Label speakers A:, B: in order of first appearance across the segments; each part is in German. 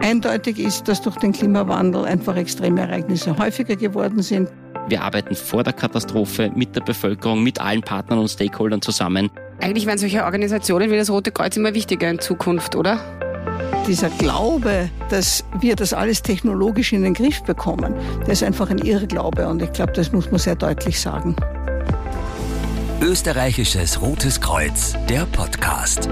A: Eindeutig ist, dass durch den Klimawandel einfach extreme Ereignisse häufiger geworden sind.
B: Wir arbeiten vor der Katastrophe mit der Bevölkerung, mit allen Partnern und Stakeholdern zusammen.
C: Eigentlich werden solche Organisationen wie das Rote Kreuz immer wichtiger in Zukunft, oder?
A: Dieser Glaube, dass wir das alles technologisch in den Griff bekommen, der ist einfach ein Irrglaube und ich glaube, das muss man sehr deutlich sagen.
D: Österreichisches Rotes Kreuz, der Podcast.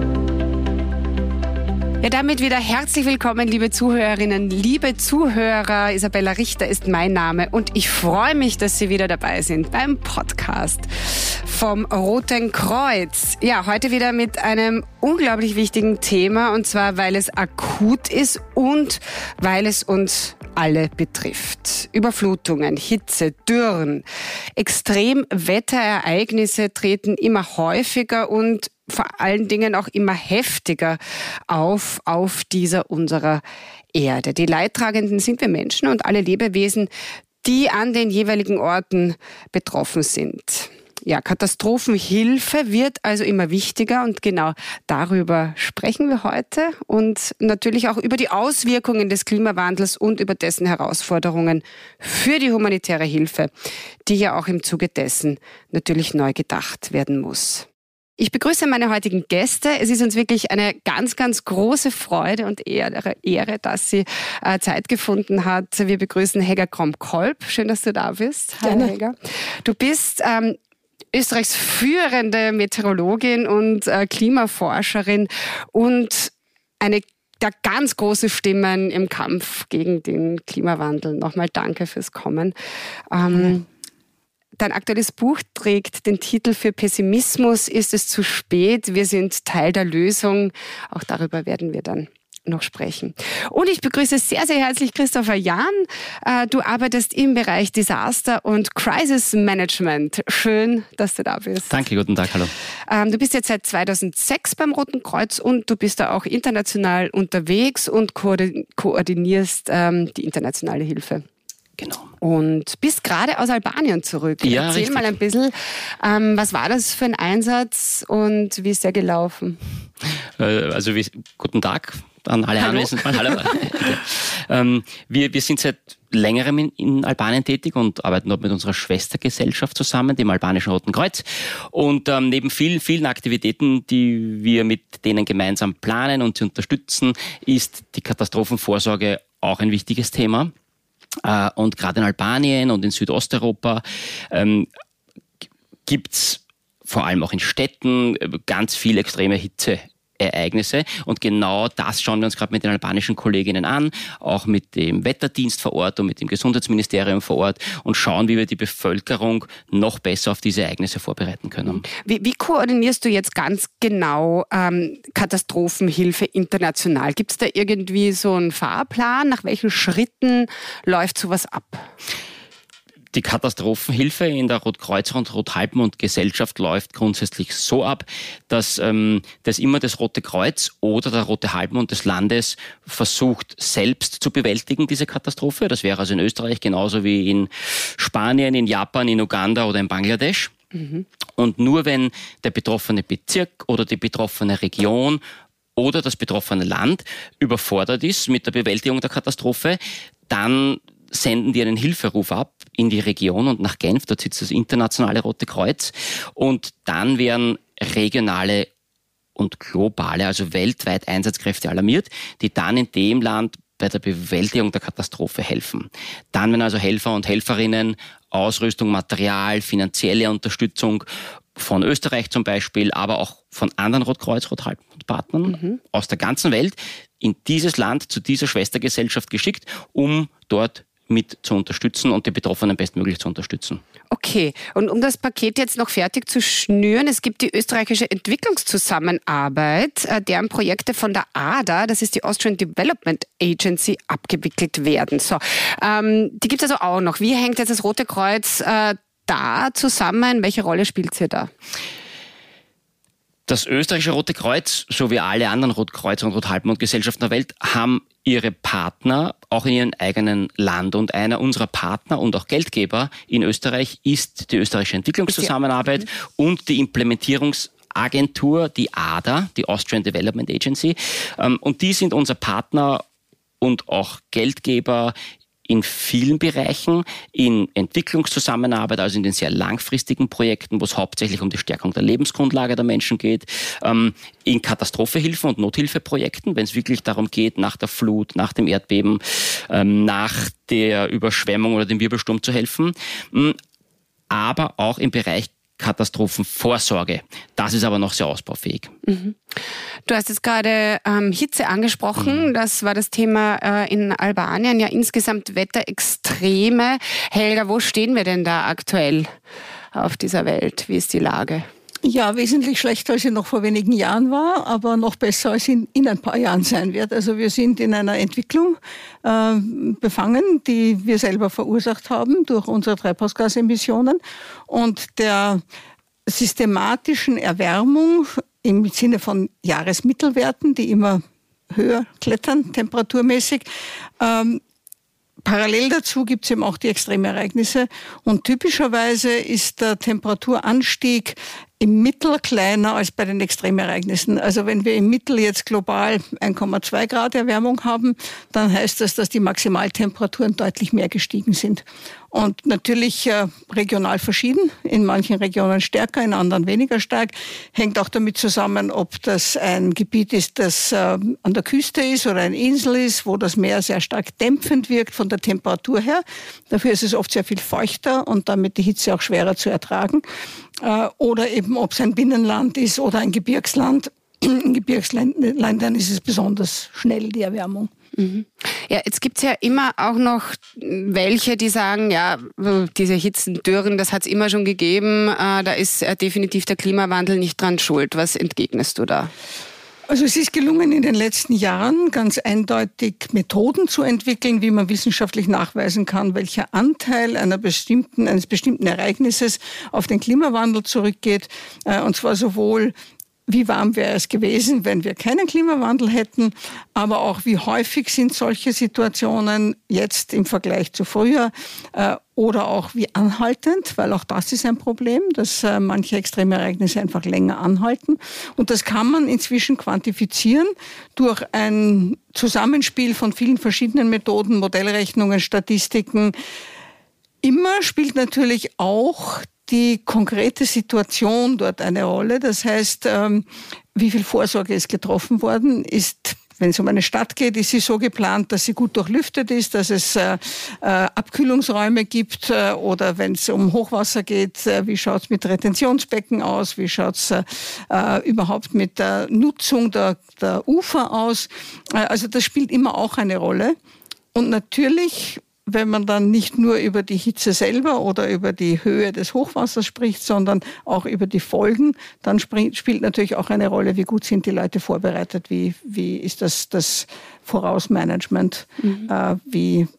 C: Ja, damit wieder herzlich willkommen, liebe Zuhörerinnen, liebe Zuhörer. Isabella Richter ist mein Name und ich freue mich, dass Sie wieder dabei sind beim Podcast vom Roten Kreuz. Ja, heute wieder mit einem unglaublich wichtigen Thema und zwar, weil es akut ist und weil es uns alle betrifft. Überflutungen, Hitze, Dürren, Extremwetterereignisse treten immer häufiger und vor allen Dingen auch immer heftiger auf dieser unserer Erde. Die Leidtragenden sind wir Menschen und alle Lebewesen, die an den jeweiligen Orten betroffen sind. Ja, Katastrophenhilfe wird also immer wichtiger und genau darüber sprechen wir heute und natürlich auch über die Auswirkungen des Klimawandels und über dessen Herausforderungen für die humanitäre Hilfe, die ja auch im Zuge dessen natürlich neu gedacht werden muss. Ich begrüße meine heutigen Gäste. Es ist uns wirklich eine ganz, ganz große Freude und Ehre, dass sie Zeit gefunden hat. Wir begrüßen Hegger Kromp-Kolb. Schön, dass du da bist.
A: Gerne.
C: Hallo Hegger. Du bist Österreichs führende Meteorologin und Klimaforscherin und eine der ganz große Stimmen im Kampf gegen den Klimawandel. Nochmal danke fürs Kommen. Dein aktuelles Buch trägt den Titel Für Pessimismus ist es zu spät. Wir sind Teil der Lösung. Auch darüber werden wir dann noch sprechen. Und ich begrüße sehr, sehr herzlich Christopher Jahn. Du arbeitest im Bereich Disaster und Crisis Management. Schön, dass du da bist.
B: Danke, guten Tag, hallo.
C: Du bist jetzt seit 2006 beim Roten Kreuz und du bist da auch international unterwegs und koordinierst die internationale Hilfe.
B: Genau.
C: Und bist gerade aus Albanien zurück.
B: Ja,
C: Erzähl
B: richtig.
C: mal ein bisschen, was war das für ein Einsatz und wie ist der gelaufen?
B: Guten Tag an alle
C: Hallo.
B: Anwesenden. Hallo. Wir sind seit längerem in Albanien tätig und arbeiten dort mit unserer Schwestergesellschaft zusammen, dem Albanischen Roten Kreuz. Und neben vielen Aktivitäten, die wir mit denen gemeinsam planen und sie unterstützen, ist die Katastrophenvorsorge auch ein wichtiges Thema. Und gerade in Albanien und in Südosteuropa gibt's vor allem auch in Städten ganz viel extreme Hitzeereignisse. Und genau das schauen wir uns gerade mit den albanischen Kolleginnen an, auch mit dem Wetterdienst vor Ort und mit dem Gesundheitsministerium vor Ort und schauen, wie wir die Bevölkerung noch besser auf diese Ereignisse vorbereiten können.
C: Wie koordinierst du jetzt ganz genau Katastrophenhilfe international? Gibt es da irgendwie so einen Fahrplan? Nach welchen Schritten läuft sowas ab?
B: Die Katastrophenhilfe in der Rotkreuz- und Rothalbmond-Gesellschaft läuft grundsätzlich so ab, dass immer das Rote Kreuz oder der Rote Halbmond des Landes versucht, selbst zu bewältigen, diese Katastrophe. Das wäre also in Österreich genauso wie in Spanien, in Japan, in Uganda oder in Bangladesch. Mhm. Und nur wenn der betroffene Bezirk oder die betroffene Region oder das betroffene Land überfordert ist mit der Bewältigung der Katastrophe, dann senden die einen Hilferuf ab in die Region und nach Genf, dort sitzt das internationale Rote Kreuz und dann werden regionale und globale, also weltweit Einsatzkräfte alarmiert, die dann in dem Land bei der Bewältigung der Katastrophe helfen. Dann werden also Helfer und Helferinnen Ausrüstung, Material, finanzielle Unterstützung von Österreich zum Beispiel, aber auch von anderen Rotkreuz, Rothalbmond-Partnern aus der ganzen Welt in dieses Land, zu dieser Schwestergesellschaft geschickt, um dort mit zu unterstützen und die Betroffenen bestmöglich zu unterstützen.
C: Okay, und um das Paket jetzt noch fertig zu schnüren, es gibt die österreichische Entwicklungszusammenarbeit, deren Projekte von der ADA, das ist die Austrian Development Agency, abgewickelt werden. So, die gibt es also auch noch. Wie hängt jetzt das Rote Kreuz da zusammen? Welche Rolle spielt sie da?
B: Das österreichische Rote Kreuz, so wie alle anderen Rotkreuz- und Rothalbmond-Gesellschaften der Welt, haben ihre Partner auch in ihrem eigenen Land. Und einer unserer Partner und auch Geldgeber in Österreich ist die österreichische Entwicklungszusammenarbeit und die Implementierungsagentur, die ADA, die Austrian Development Agency. Und die sind unser Partner und auch Geldgeber in vielen Bereichen, in Entwicklungszusammenarbeit, also in den sehr langfristigen Projekten, wo es hauptsächlich um die Stärkung der Lebensgrundlage der Menschen geht, in Katastrophenhilfen und Nothilfeprojekten, wenn es wirklich darum geht, nach der Flut, nach dem Erdbeben, nach der Überschwemmung oder dem Wirbelsturm zu helfen, aber auch im Bereich Katastrophenvorsorge. Das ist aber noch sehr ausbaufähig.
C: Mhm. Du hast jetzt gerade Hitze angesprochen. Das war das Thema in Albanien. Ja, insgesamt Wetterextreme. Helga, wo stehen wir denn da aktuell auf dieser Welt? Wie ist die Lage?
A: Ja, wesentlich schlechter, als sie noch vor wenigen Jahren war, aber noch besser, als sie in ein paar Jahren sein wird. Also wir sind in einer Entwicklung befangen, die wir selber verursacht haben durch unsere Treibhausgasemissionen und der systematischen Erwärmung im Sinne von Jahresmittelwerten, die immer höher klettern, temperaturmäßig. Parallel dazu gibt es eben auch die Extremereignisse und typischerweise ist der Temperaturanstieg im Mittel kleiner als bei den Extremereignissen. Also wenn wir im Mittel jetzt global 1,2 Grad Erwärmung haben, dann heißt das, dass die Maximaltemperaturen deutlich mehr gestiegen sind. Und natürlich regional verschieden, in manchen Regionen stärker, in anderen weniger stark. Hängt auch damit zusammen, ob das ein Gebiet ist, das an der Küste ist oder eine Insel ist, wo das Meer sehr stark dämpfend wirkt von der Temperatur her. Dafür ist es oft sehr viel feuchter und damit die Hitze auch schwerer zu ertragen. Oder eben, ob es ein Binnenland ist oder ein Gebirgsland. In Gebirgsländern ist es besonders schnell, die Erwärmung.
C: Ja, jetzt gibt's ja immer auch noch welche, die sagen, ja, diese Hitzen, Dürren, das hat's immer schon gegeben, da ist definitiv der Klimawandel nicht dran schuld. Was entgegnest du da?
A: Also es ist gelungen, in den letzten Jahren ganz eindeutig Methoden zu entwickeln, wie man wissenschaftlich nachweisen kann, welcher Anteil eines bestimmten Ereignisses auf den Klimawandel zurückgeht. Und zwar sowohl wie warm wäre es gewesen, wenn wir keinen Klimawandel hätten, aber auch wie häufig sind solche Situationen jetzt im Vergleich zu früher oder auch wie anhaltend, weil auch das ist ein Problem, dass manche Extremereignisse einfach länger anhalten. Und das kann man inzwischen quantifizieren durch ein Zusammenspiel von vielen verschiedenen Methoden, Modellrechnungen, Statistiken. Immer spielt natürlich auch die konkrete Situation dort eine Rolle. Das heißt, wie viel Vorsorge ist getroffen worden, ist, wenn es um eine Stadt geht, ist sie so geplant, dass sie gut durchlüftet ist, dass es Abkühlungsräume gibt oder wenn es um Hochwasser geht, wie schaut es mit Retentionsbecken aus, wie schaut es überhaupt mit der Nutzung der Ufer aus. Also das spielt immer auch eine Rolle. Und natürlich, wenn man dann nicht nur über die Hitze selber oder über die Höhe des Hochwassers spricht, sondern auch über die Folgen, dann spielt natürlich auch eine Rolle, wie gut sind die Leute vorbereitet, wie ist das Vorausmanagement, wie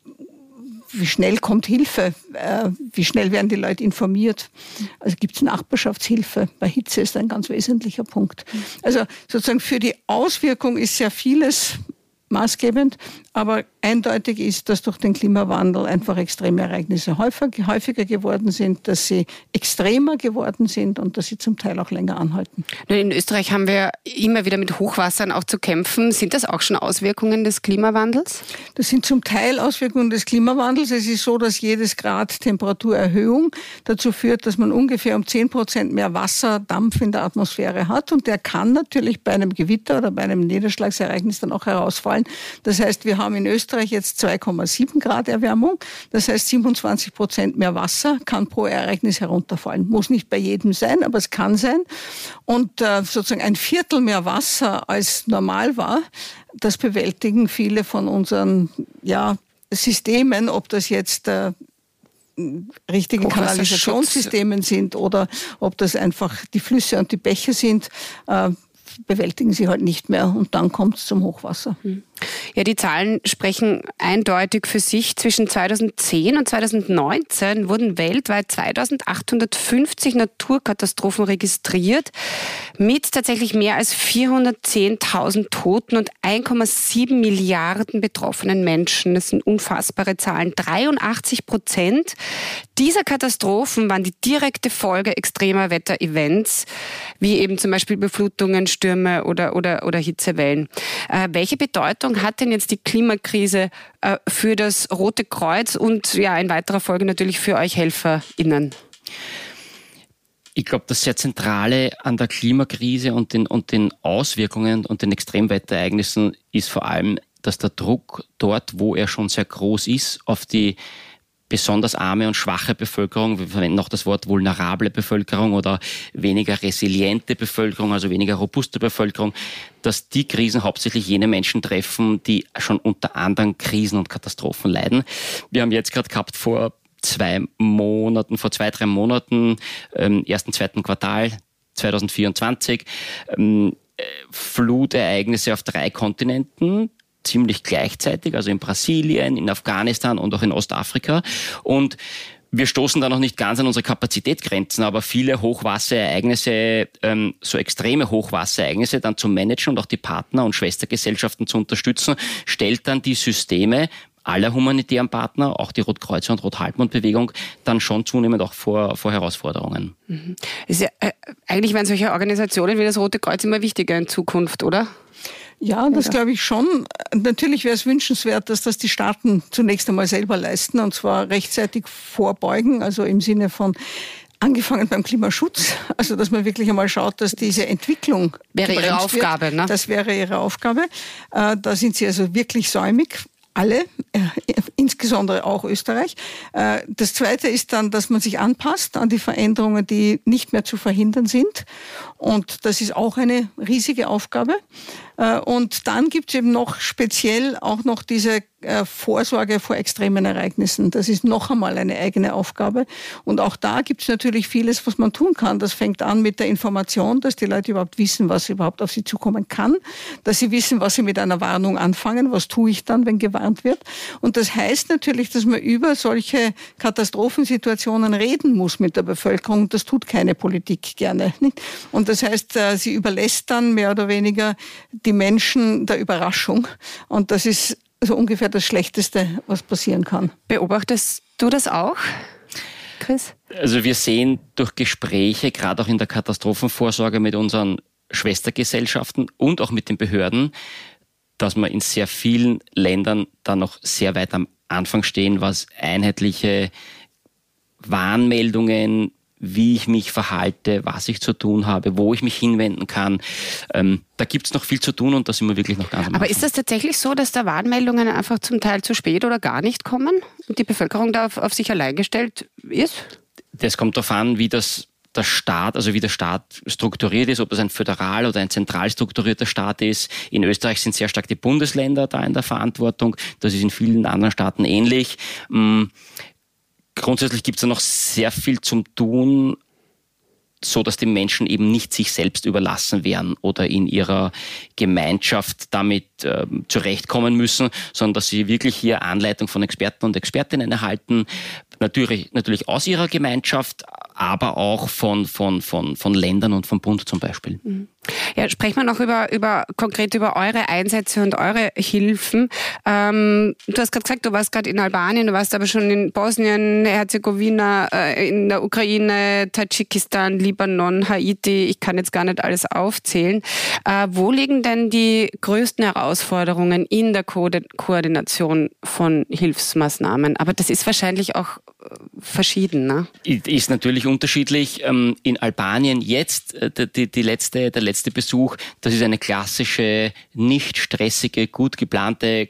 A: schnell kommt Hilfe, wie schnell werden die Leute informiert. Also gibt es Nachbarschaftshilfe. Bei Hitze ist ein ganz wesentlicher Punkt. Also sozusagen für die Auswirkung ist sehr vieles maßgebend, aber eindeutig ist, dass durch den Klimawandel einfach Extremereignisse häufiger geworden sind, dass sie extremer geworden sind und dass sie zum Teil auch länger anhalten.
C: In Österreich haben wir immer wieder mit Hochwassern auch zu kämpfen. Sind das auch schon Auswirkungen des Klimawandels?
A: Das sind zum Teil Auswirkungen des Klimawandels. Es ist so, dass jedes Grad Temperaturerhöhung dazu führt, dass man ungefähr um 10% mehr Wasserdampf in der Atmosphäre hat und der kann natürlich bei einem Gewitter oder bei einem Niederschlagsereignis dann auch herausfallen. Das heißt, wir haben in Österreich jetzt 2,7 Grad Erwärmung. Das heißt, 27% mehr Wasser kann pro Ereignis herunterfallen. Muss nicht bei jedem sein, aber es kann sein. Und sozusagen ein Viertel mehr Wasser als normal war, das bewältigen viele von unseren Systemen, ob das jetzt richtige Kanalisationssystemen sind oder ob das einfach die Flüsse und die Bäche sind, bewältigen sie halt nicht mehr und dann kommt es zum Hochwasser.
C: Ja, die Zahlen sprechen eindeutig für sich. Zwischen 2010 und 2019 wurden weltweit 2850 Naturkatastrophen registriert, mit tatsächlich mehr als 410.000 Toten und 1,7 Milliarden betroffenen Menschen. Das sind unfassbare Zahlen. 83% dieser Katastrophen waren die direkte Folge extremer Wetterevents, wie eben zum Beispiel Überflutungen, Stürme oder Hitzewellen. Welche Bedeutung hat denn jetzt die Klimakrise für das Rote Kreuz und ja in weiterer Folge natürlich für euch HelferInnen?
B: Ich glaube, das sehr Zentrale an der Klimakrise und den Auswirkungen und den Extremwetterereignissen ist vor allem, dass der Druck dort, wo er schon sehr groß ist, auf die besonders arme und schwache Bevölkerung, wir verwenden auch das Wort vulnerable Bevölkerung oder weniger resiliente Bevölkerung, also weniger robuste Bevölkerung, dass die Krisen hauptsächlich jene Menschen treffen, die schon unter anderen Krisen und Katastrophen leiden. Wir haben jetzt gerade gehabt vor 2-3 Monaten, ersten, zweiten Quartal 2024, Flutereignisse auf 3 Kontinenten, ziemlich gleichzeitig, also in Brasilien, in Afghanistan und auch in Ostafrika. Und wir stoßen da noch nicht ganz an unsere Kapazitätsgrenzen, aber viele Hochwasserereignisse, so extreme Hochwasserereignisse dann zu managen und auch die Partner- und Schwestergesellschaften zu unterstützen, stellt dann die Systeme aller humanitären Partner, auch die Rotkreuz- und Rothalbmond-Bewegung, dann schon zunehmend auch vor Herausforderungen.
C: Mhm. Ist ja, eigentlich werden solche Organisationen wie das Rote Kreuz immer wichtiger in Zukunft, oder?
A: Ja, das glaube ich schon. Natürlich wäre es wünschenswert, dass das die Staaten zunächst einmal selber leisten und zwar rechtzeitig vorbeugen, also im Sinne von angefangen beim Klimaschutz, also dass man wirklich einmal schaut, dass diese Entwicklung
C: wäre ihre Aufgabe,
A: wird.
C: Ne?
A: Das wäre ihre Aufgabe. Da sind sie also wirklich säumig. Alle, insbesondere auch Österreich. Das Zweite ist dann, dass man sich anpasst an die Veränderungen, die nicht mehr zu verhindern sind. Und das ist auch eine riesige Aufgabe. Und dann gibt es eben noch speziell auch noch diese Vorsorge vor extremen Ereignissen. Das ist noch einmal eine eigene Aufgabe. Und auch da gibt es natürlich vieles, was man tun kann. Das fängt an mit der Information, dass die Leute überhaupt wissen, was überhaupt auf sie zukommen kann, dass sie wissen, was sie mit einer Warnung anfangen, was tue ich dann, wenn gewarnt wird. Und das heißt natürlich, dass man über solche Katastrophensituationen reden muss mit der Bevölkerung. Das tut keine Politik gerne. Und das heißt, sie überlässt dann mehr oder weniger die Menschen der Überraschung. Und das ist also ungefähr das Schlechteste, was passieren kann.
C: Beobachtest du das auch, Chris?
B: Also wir sehen durch Gespräche, gerade auch in der Katastrophenvorsorge mit unseren Schwestergesellschaften und auch mit den Behörden, dass wir in sehr vielen Ländern da noch sehr weit am Anfang stehen, was einheitliche Warnmeldungen, wie ich mich verhalte, was ich zu tun habe, wo ich mich hinwenden kann. Da gibt es noch viel zu tun und da sind wir wirklich noch ganz am Anfang.
C: Aber ist das tatsächlich so, dass da Warnmeldungen einfach zum Teil zu spät oder gar nicht kommen und die Bevölkerung da auf sich allein gestellt ist?
B: Das kommt darauf an, wie der Staat strukturiert ist, ob das ein föderal oder ein zentral strukturierter Staat ist. In Österreich sind sehr stark die Bundesländer da in der Verantwortung. Das ist in vielen anderen Staaten ähnlich. Grundsätzlich gibt es da noch sehr viel zum Tun, so dass die Menschen eben nicht sich selbst überlassen werden oder in ihrer Gemeinschaft damit zurechtkommen müssen, sondern dass sie wirklich hier Anleitung von Experten und Expertinnen erhalten, natürlich aus ihrer Gemeinschaft, aber auch von Ländern und vom Bund zum Beispiel.
C: Ja, sprechen wir noch konkret über eure Einsätze und eure Hilfen. Du hast gerade gesagt, du warst gerade in Albanien, du warst aber schon in Bosnien, Herzegowina, in der Ukraine, Tadschikistan, Libanon, Haiti. Ich kann jetzt gar nicht alles aufzählen. Wo liegen denn die größten Herausforderungen in der Koordination von Hilfsmaßnahmen? Aber das ist wahrscheinlich auch verschieden, ne?
B: Ist natürlich unterschiedlich. In Albanien jetzt, der letzte Besuch, das ist eine klassische, nicht stressige, gut geplante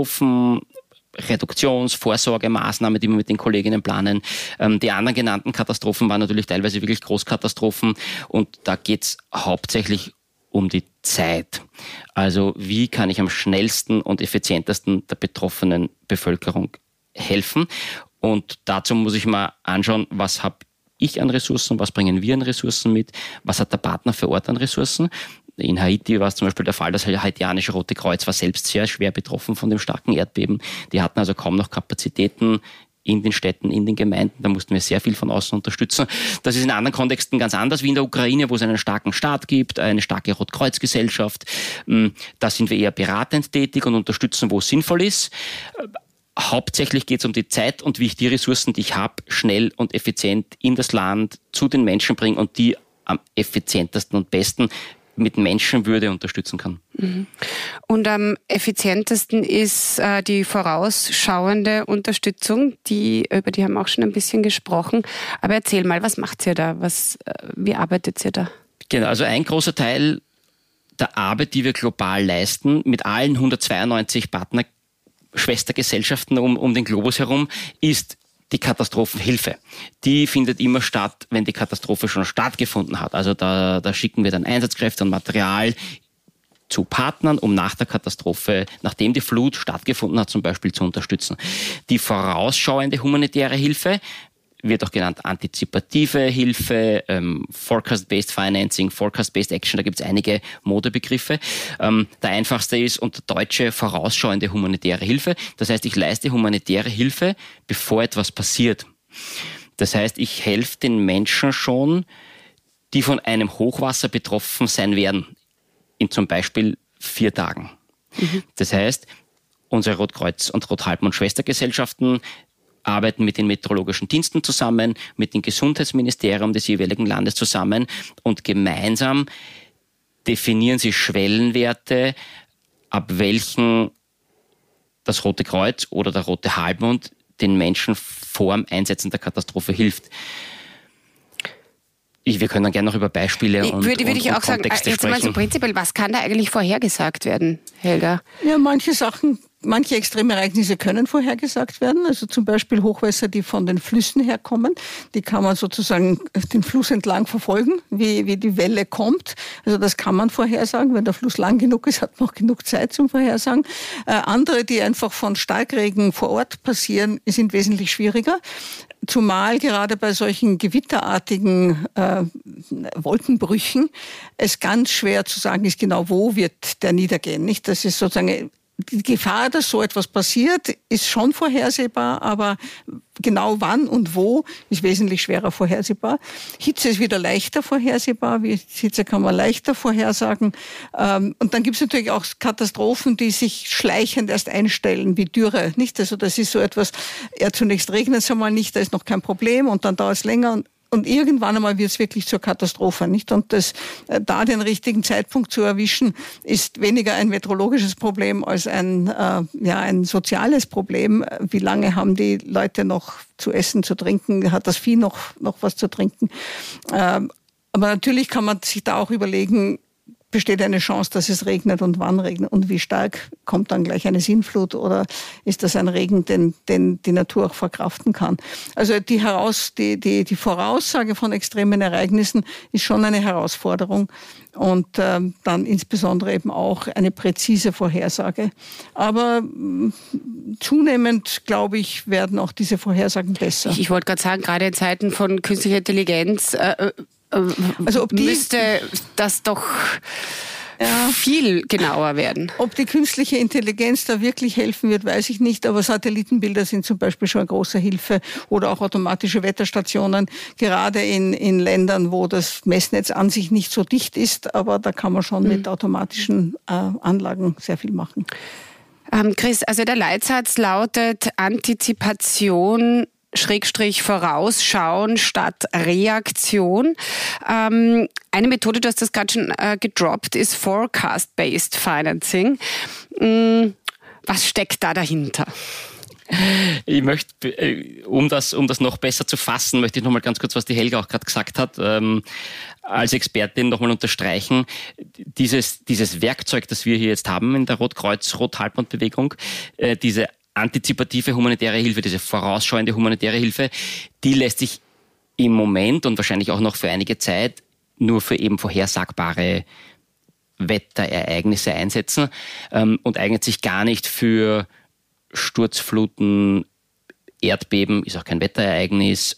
B: Vorsorgemaßnahme, die wir mit den Kolleginnen planen. Die anderen genannten Katastrophen waren natürlich teilweise wirklich Großkatastrophen und da geht's hauptsächlich um die Zeit. Also wie kann ich am schnellsten und effizientesten der betroffenen Bevölkerung helfen? Und dazu muss ich mal anschauen, was habe ich an Ressourcen, was bringen wir an Ressourcen mit, was hat der Partner vor Ort an Ressourcen. In Haiti war es zum Beispiel der Fall, das haitianische Rote Kreuz war selbst sehr schwer betroffen von dem starken Erdbeben. Die hatten also kaum noch Kapazitäten in den Städten, in den Gemeinden. Da mussten wir sehr viel von außen unterstützen. Das ist in anderen Kontexten ganz anders wie in der Ukraine, wo es einen starken Staat gibt, eine starke Rotkreuzgesellschaft. Da sind wir eher beratend tätig und unterstützen, wo es sinnvoll ist. Hauptsächlich geht es um die Zeit und wie ich die Ressourcen, die ich habe, schnell und effizient in das Land zu den Menschen bringe und die am effizientesten und besten mit Menschenwürde unterstützen kann.
C: Und am effizientesten ist die vorausschauende Unterstützung, über die haben wir auch schon ein bisschen gesprochen. Aber erzähl mal, was macht ihr da? Wie arbeitet ihr da?
B: Genau, also ein großer Teil der Arbeit, die wir global leisten, mit allen 192 Partner-Schwestergesellschaften um den Globus herum, ist die Katastrophenhilfe. Die findet immer statt, wenn die Katastrophe schon stattgefunden hat. Also da schicken wir dann Einsatzkräfte und Material zu Partnern, um nach der Katastrophe, nachdem die Flut stattgefunden hat, zum Beispiel zu unterstützen. Die vorausschauende humanitäre Hilfe wird auch genannt antizipative Hilfe, Forecast-Based Financing, Forecast-Based Action, da gibt es einige Modebegriffe. Der einfachste ist unter Deutsche vorausschauende humanitäre Hilfe. Das heißt, ich leiste humanitäre Hilfe, bevor etwas passiert. Das heißt, ich helfe den Menschen schon, die von einem Hochwasser betroffen sein werden, in zum Beispiel 4 Tagen. Das heißt, unsere Rotkreuz- und Rothalbmond-Schwestergesellschaften arbeiten mit den meteorologischen Diensten zusammen, mit dem Gesundheitsministerium des jeweiligen Landes zusammen und gemeinsam definieren sie Schwellenwerte, ab welchen das Rote Kreuz oder der Rote Halbmond den Menschen vor dem Einsetzen der Katastrophe hilft. Wir können dann gerne noch über Beispiele und
C: Kontexte
B: sagen,
C: jetzt mal so prinzipiell, was kann da eigentlich vorhergesagt werden, Helga?
A: Ja, manche extreme Ereignisse können vorhergesagt werden. Also zum Beispiel Hochwässer, die von den Flüssen herkommen. Die kann man sozusagen den Fluss entlang verfolgen, wie die Welle kommt. Also das kann man vorhersagen. Wenn der Fluss lang genug ist, hat man auch genug Zeit zum Vorhersagen. Andere, die einfach von Starkregen vor Ort passieren, sind wesentlich schwieriger. Zumal gerade bei solchen gewitterartigen Wolkenbrüchen es ganz schwer zu sagen ist, genau wo wird der niedergehen. Nicht? Das ist sozusagen die Gefahr, dass so etwas passiert, ist schon vorhersehbar, aber genau wann und wo ist wesentlich schwerer vorhersehbar. Hitze ist wieder leichter vorhersehbar. Hitze kann man leichter vorhersagen. Und dann gibt es natürlich auch Katastrophen, die sich schleichend erst einstellen, wie Dürre. Nicht? Also das ist so etwas, zunächst regnet es einmal nicht, da ist noch kein Problem und dann dauert es länger und irgendwann einmal wird es wirklich zur Katastrophe, nicht? Und da den richtigen Zeitpunkt zu erwischen, ist weniger ein meteorologisches Problem als ein soziales Problem. Wie lange haben die Leute noch zu essen, zu trinken? Hat das Vieh noch was zu trinken? Aber natürlich kann man sich da auch überlegen, besteht eine Chance, dass es regnet und wann regnet und wie stark, kommt dann gleich eine Sintflut oder ist das ein Regen, den die Natur auch verkraften kann. Also die Voraussage von extremen Ereignissen ist schon eine Herausforderung und dann insbesondere eben auch eine präzise Vorhersage. Aber zunehmend, glaube ich, werden auch diese Vorhersagen besser.
C: Ich wollte gerade sagen, gerade in Zeiten von künstlicher Intelligenz also müsste das doch viel genauer werden.
A: Ob die künstliche Intelligenz da wirklich helfen wird, weiß ich nicht. Aber Satellitenbilder sind zum Beispiel schon eine große Hilfe oder auch automatische Wetterstationen, gerade in Ländern, wo das Messnetz an sich nicht so dicht ist. Aber da kann man schon mit automatischen Anlagen sehr viel machen.
C: Chris, also der Leitsatz lautet Antizipation /Vorausschauen statt Reaktion. Eine Methode, du hast das gerade schon gedroppt, ist Forecast-Based Financing. Was steckt da dahinter?
B: Ich möchte, um das noch besser zu fassen, möchte ich noch mal ganz kurz, was die Helga auch gerade gesagt hat, als Expertin noch mal unterstreichen. Dieses Werkzeug, das wir hier jetzt haben in der Rotkreuz-Rothalbmond-Bewegung, diese antizipative humanitäre Hilfe, diese vorausschauende humanitäre Hilfe, die lässt sich im Moment und wahrscheinlich auch noch für einige Zeit nur für eben vorhersagbare Wetterereignisse einsetzen und eignet sich gar nicht für Sturzfluten, Erdbeben, ist auch kein Wetterereignis.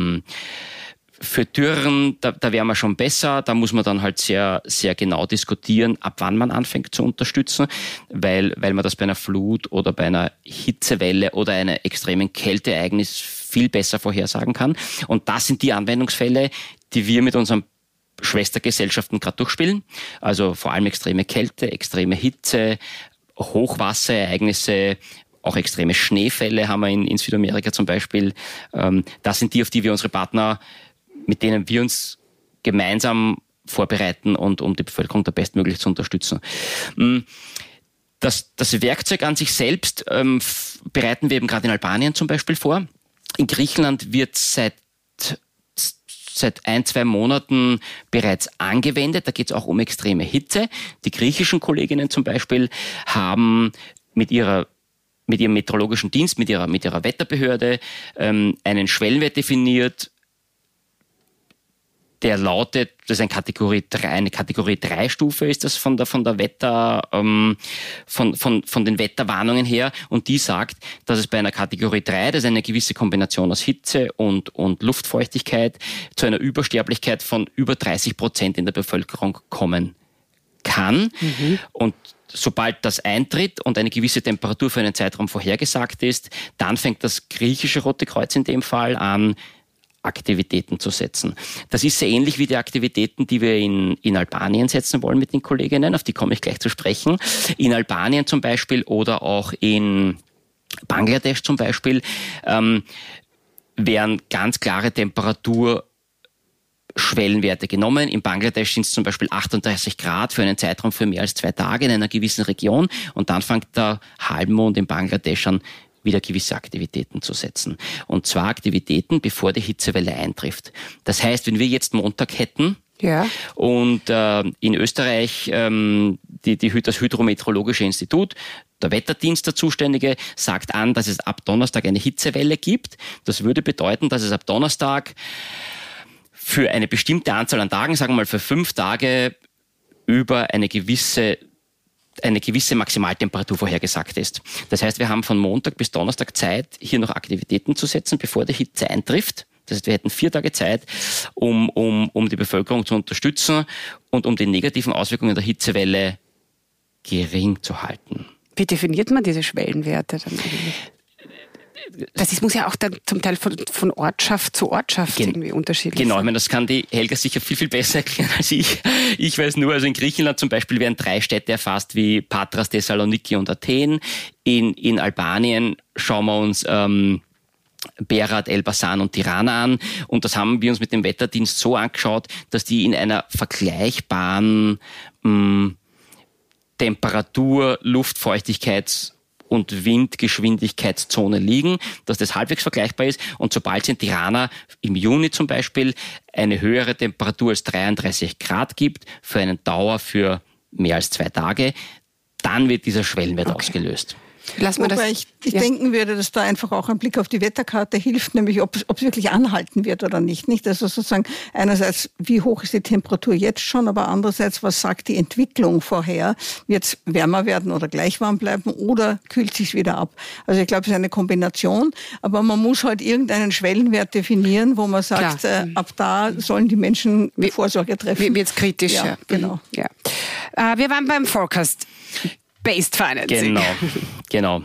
B: Für Dürren, da wären wir schon besser. Da muss man dann halt sehr, sehr genau diskutieren, ab wann man anfängt zu unterstützen, weil man das bei einer Flut oder bei einer Hitzewelle oder einer extremen Kälteereignis viel besser vorhersagen kann. Und das sind die Anwendungsfälle, die wir mit unseren Schwestergesellschaften gerade durchspielen. Also vor allem extreme Kälte, extreme Hitze, Hochwasserereignisse, auch extreme Schneefälle haben wir in Südamerika zum Beispiel. Das sind die, auf die wir unsere Partner, mit denen wir uns gemeinsam vorbereiten und um die Bevölkerung da bestmöglich zu unterstützen. Das Werkzeug an sich selbst bereiten wir eben gerade in Albanien zum Beispiel vor. In Griechenland wird seit 1-2 Monaten bereits angewendet. Da geht es auch um extreme Hitze. Die griechischen Kolleginnen zum Beispiel haben mit ihrem meteorologischen Dienst, mit ihrer Wetterbehörde einen Schwellenwert definiert, der lautet, das ist eine Kategorie 3 Stufe ist das von den Wetterwarnungen her, und die sagt, dass es bei einer Kategorie 3, das ist eine gewisse Kombination aus Hitze und Luftfeuchtigkeit, zu einer Übersterblichkeit von über 30% in der Bevölkerung kommen kann. Und sobald das eintritt und eine gewisse Temperatur für einen Zeitraum vorhergesagt ist, dann fängt das griechische Rote Kreuz in dem Fall an, Aktivitäten zu setzen. Das ist sehr ähnlich wie die Aktivitäten, die wir in Albanien setzen wollen mit den Kolleginnen, auf die komme ich gleich zu sprechen. In Albanien zum Beispiel oder auch in Bangladesch zum Beispiel werden ganz klare Temperaturschwellenwerte genommen. In Bangladesch sind es zum Beispiel 38 Grad für einen Zeitraum für mehr als 2 Tage in einer gewissen Region, und dann fängt der Halbmond in Bangladesch an, wieder gewisse Aktivitäten zu setzen. Und zwar Aktivitäten, bevor die Hitzewelle eintrifft. Das heißt, wenn wir jetzt Montag hätten, und in Österreich das Hydrometeorologische Institut, der Wetterdienst, der Zuständige, sagt an, dass es ab Donnerstag eine Hitzewelle gibt. Das würde bedeuten, dass es ab Donnerstag für eine bestimmte Anzahl an Tagen, sagen wir mal für 5 Tage, über eine gewisse Maximaltemperatur vorhergesagt ist. Das heißt, wir haben von Montag bis Donnerstag Zeit, hier noch Aktivitäten zu setzen, bevor die Hitze eintrifft. Das heißt, wir hätten 4 Tage Zeit, um die Bevölkerung zu unterstützen und um die negativen Auswirkungen der Hitzewelle gering zu halten.
C: Wie definiert man diese Schwellenwerte dann eigentlich? Das muss ja auch dann zum Teil von Ortschaft zu Ortschaft irgendwie unterschiedlich sein.
B: Genau, ich meine, das kann die Helga sicher viel, viel besser erklären als ich. Ich weiß nur, also in Griechenland zum Beispiel werden 3 Städte erfasst wie Patras, Thessaloniki und Athen. In Albanien schauen wir uns Berat, Elbasan und Tirana an. Und das haben wir uns mit dem Wetterdienst so angeschaut, dass die in einer vergleichbaren Temperatur-, Luftfeuchtigkeits- und Windgeschwindigkeitszone liegen, dass das halbwegs vergleichbar ist. Und sobald es in Tirana im Juni zum Beispiel eine höhere Temperatur als 33 Grad gibt, für eine Dauer für mehr als 2 Tage, dann wird dieser Schwellenwert ausgelöst.
A: Wobei ich denken würde, dass da einfach auch ein Blick auf die Wetterkarte hilft, nämlich ob es wirklich anhalten wird oder nicht. Also sozusagen einerseits, wie hoch ist die Temperatur jetzt schon, aber andererseits, was sagt die Entwicklung vorher? Wird es wärmer werden oder gleich warm bleiben oder kühlt sich wieder ab? Also ich glaube, es ist eine Kombination, aber man muss halt irgendeinen Schwellenwert definieren, wo man sagt, ab da sollen die Menschen Vorsorge treffen.
C: Wird es kritisch.
A: Ja, genau.
C: Ja. Wir waren beim Forecast. Based Financing.
B: Genau.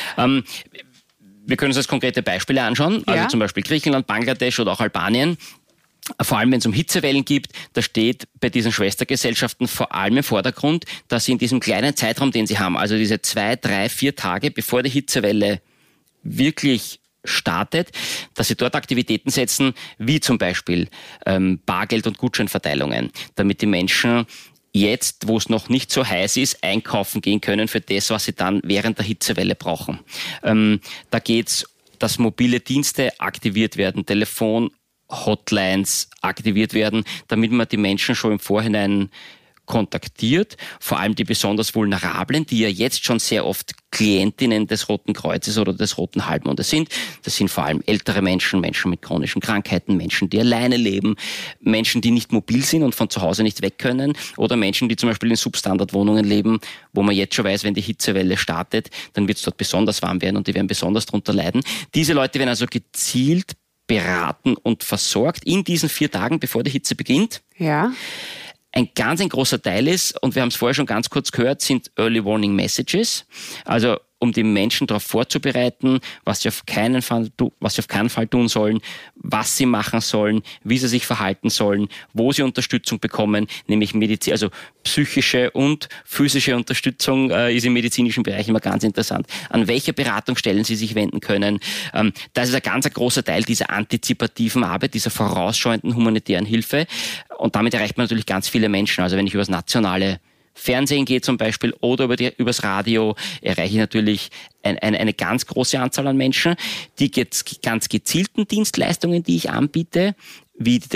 B: Wir können uns jetzt konkrete Beispiele anschauen, also zum Beispiel Griechenland, Bangladesch oder auch Albanien. Vor allem, wenn es um Hitzewellen geht, da steht bei diesen Schwestergesellschaften vor allem im Vordergrund, dass sie in diesem kleinen Zeitraum, den sie haben, also diese 2, 3, 4 Tage, bevor die Hitzewelle wirklich startet, dass sie dort Aktivitäten setzen, wie zum Beispiel Bargeld- und Gutscheinverteilungen, damit die Menschen jetzt, wo es noch nicht so heiß ist, einkaufen gehen können für das, was sie dann während der Hitzewelle brauchen. Da geht's, dass mobile Dienste aktiviert werden, Telefon-Hotlines aktiviert werden, damit man die Menschen schon im Vorhinein kontaktiert, vor allem die besonders Vulnerablen, die ja jetzt schon sehr oft Klientinnen des Roten Kreuzes oder des Roten Halbmondes sind. Das sind vor allem ältere Menschen, Menschen mit chronischen Krankheiten, Menschen, die alleine leben, Menschen, die nicht mobil sind und von zu Hause nicht weg können oder Menschen, die zum Beispiel in Substandardwohnungen leben, wo man jetzt schon weiß, wenn die Hitzewelle startet, dann wird es dort besonders warm werden und die werden besonders darunter leiden. Diese Leute werden also gezielt beraten und versorgt in diesen 4 Tagen, bevor die Hitze beginnt.
C: Ja.
B: Ein großer Teil ist, und wir haben es vorher schon ganz kurz gehört, sind Early Warning Messages. Also um die Menschen darauf vorzubereiten, was sie auf keinen Fall tun sollen, was sie machen sollen, wie sie sich verhalten sollen, wo sie Unterstützung bekommen, nämlich also psychische und physische Unterstützung ist im medizinischen Bereich immer ganz interessant. An welche Beratungsstellen sie sich wenden können. Das ist ein ganz großer Teil dieser antizipativen Arbeit, dieser vorausschauenden humanitären Hilfe. Und damit erreicht man natürlich ganz viele Menschen. Also wenn ich über das nationale Fernsehen gehe zum Beispiel oder übers Radio, erreiche ich natürlich eine ganz große Anzahl an Menschen, die ganz gezielten Dienstleistungen, die ich anbiete, wie die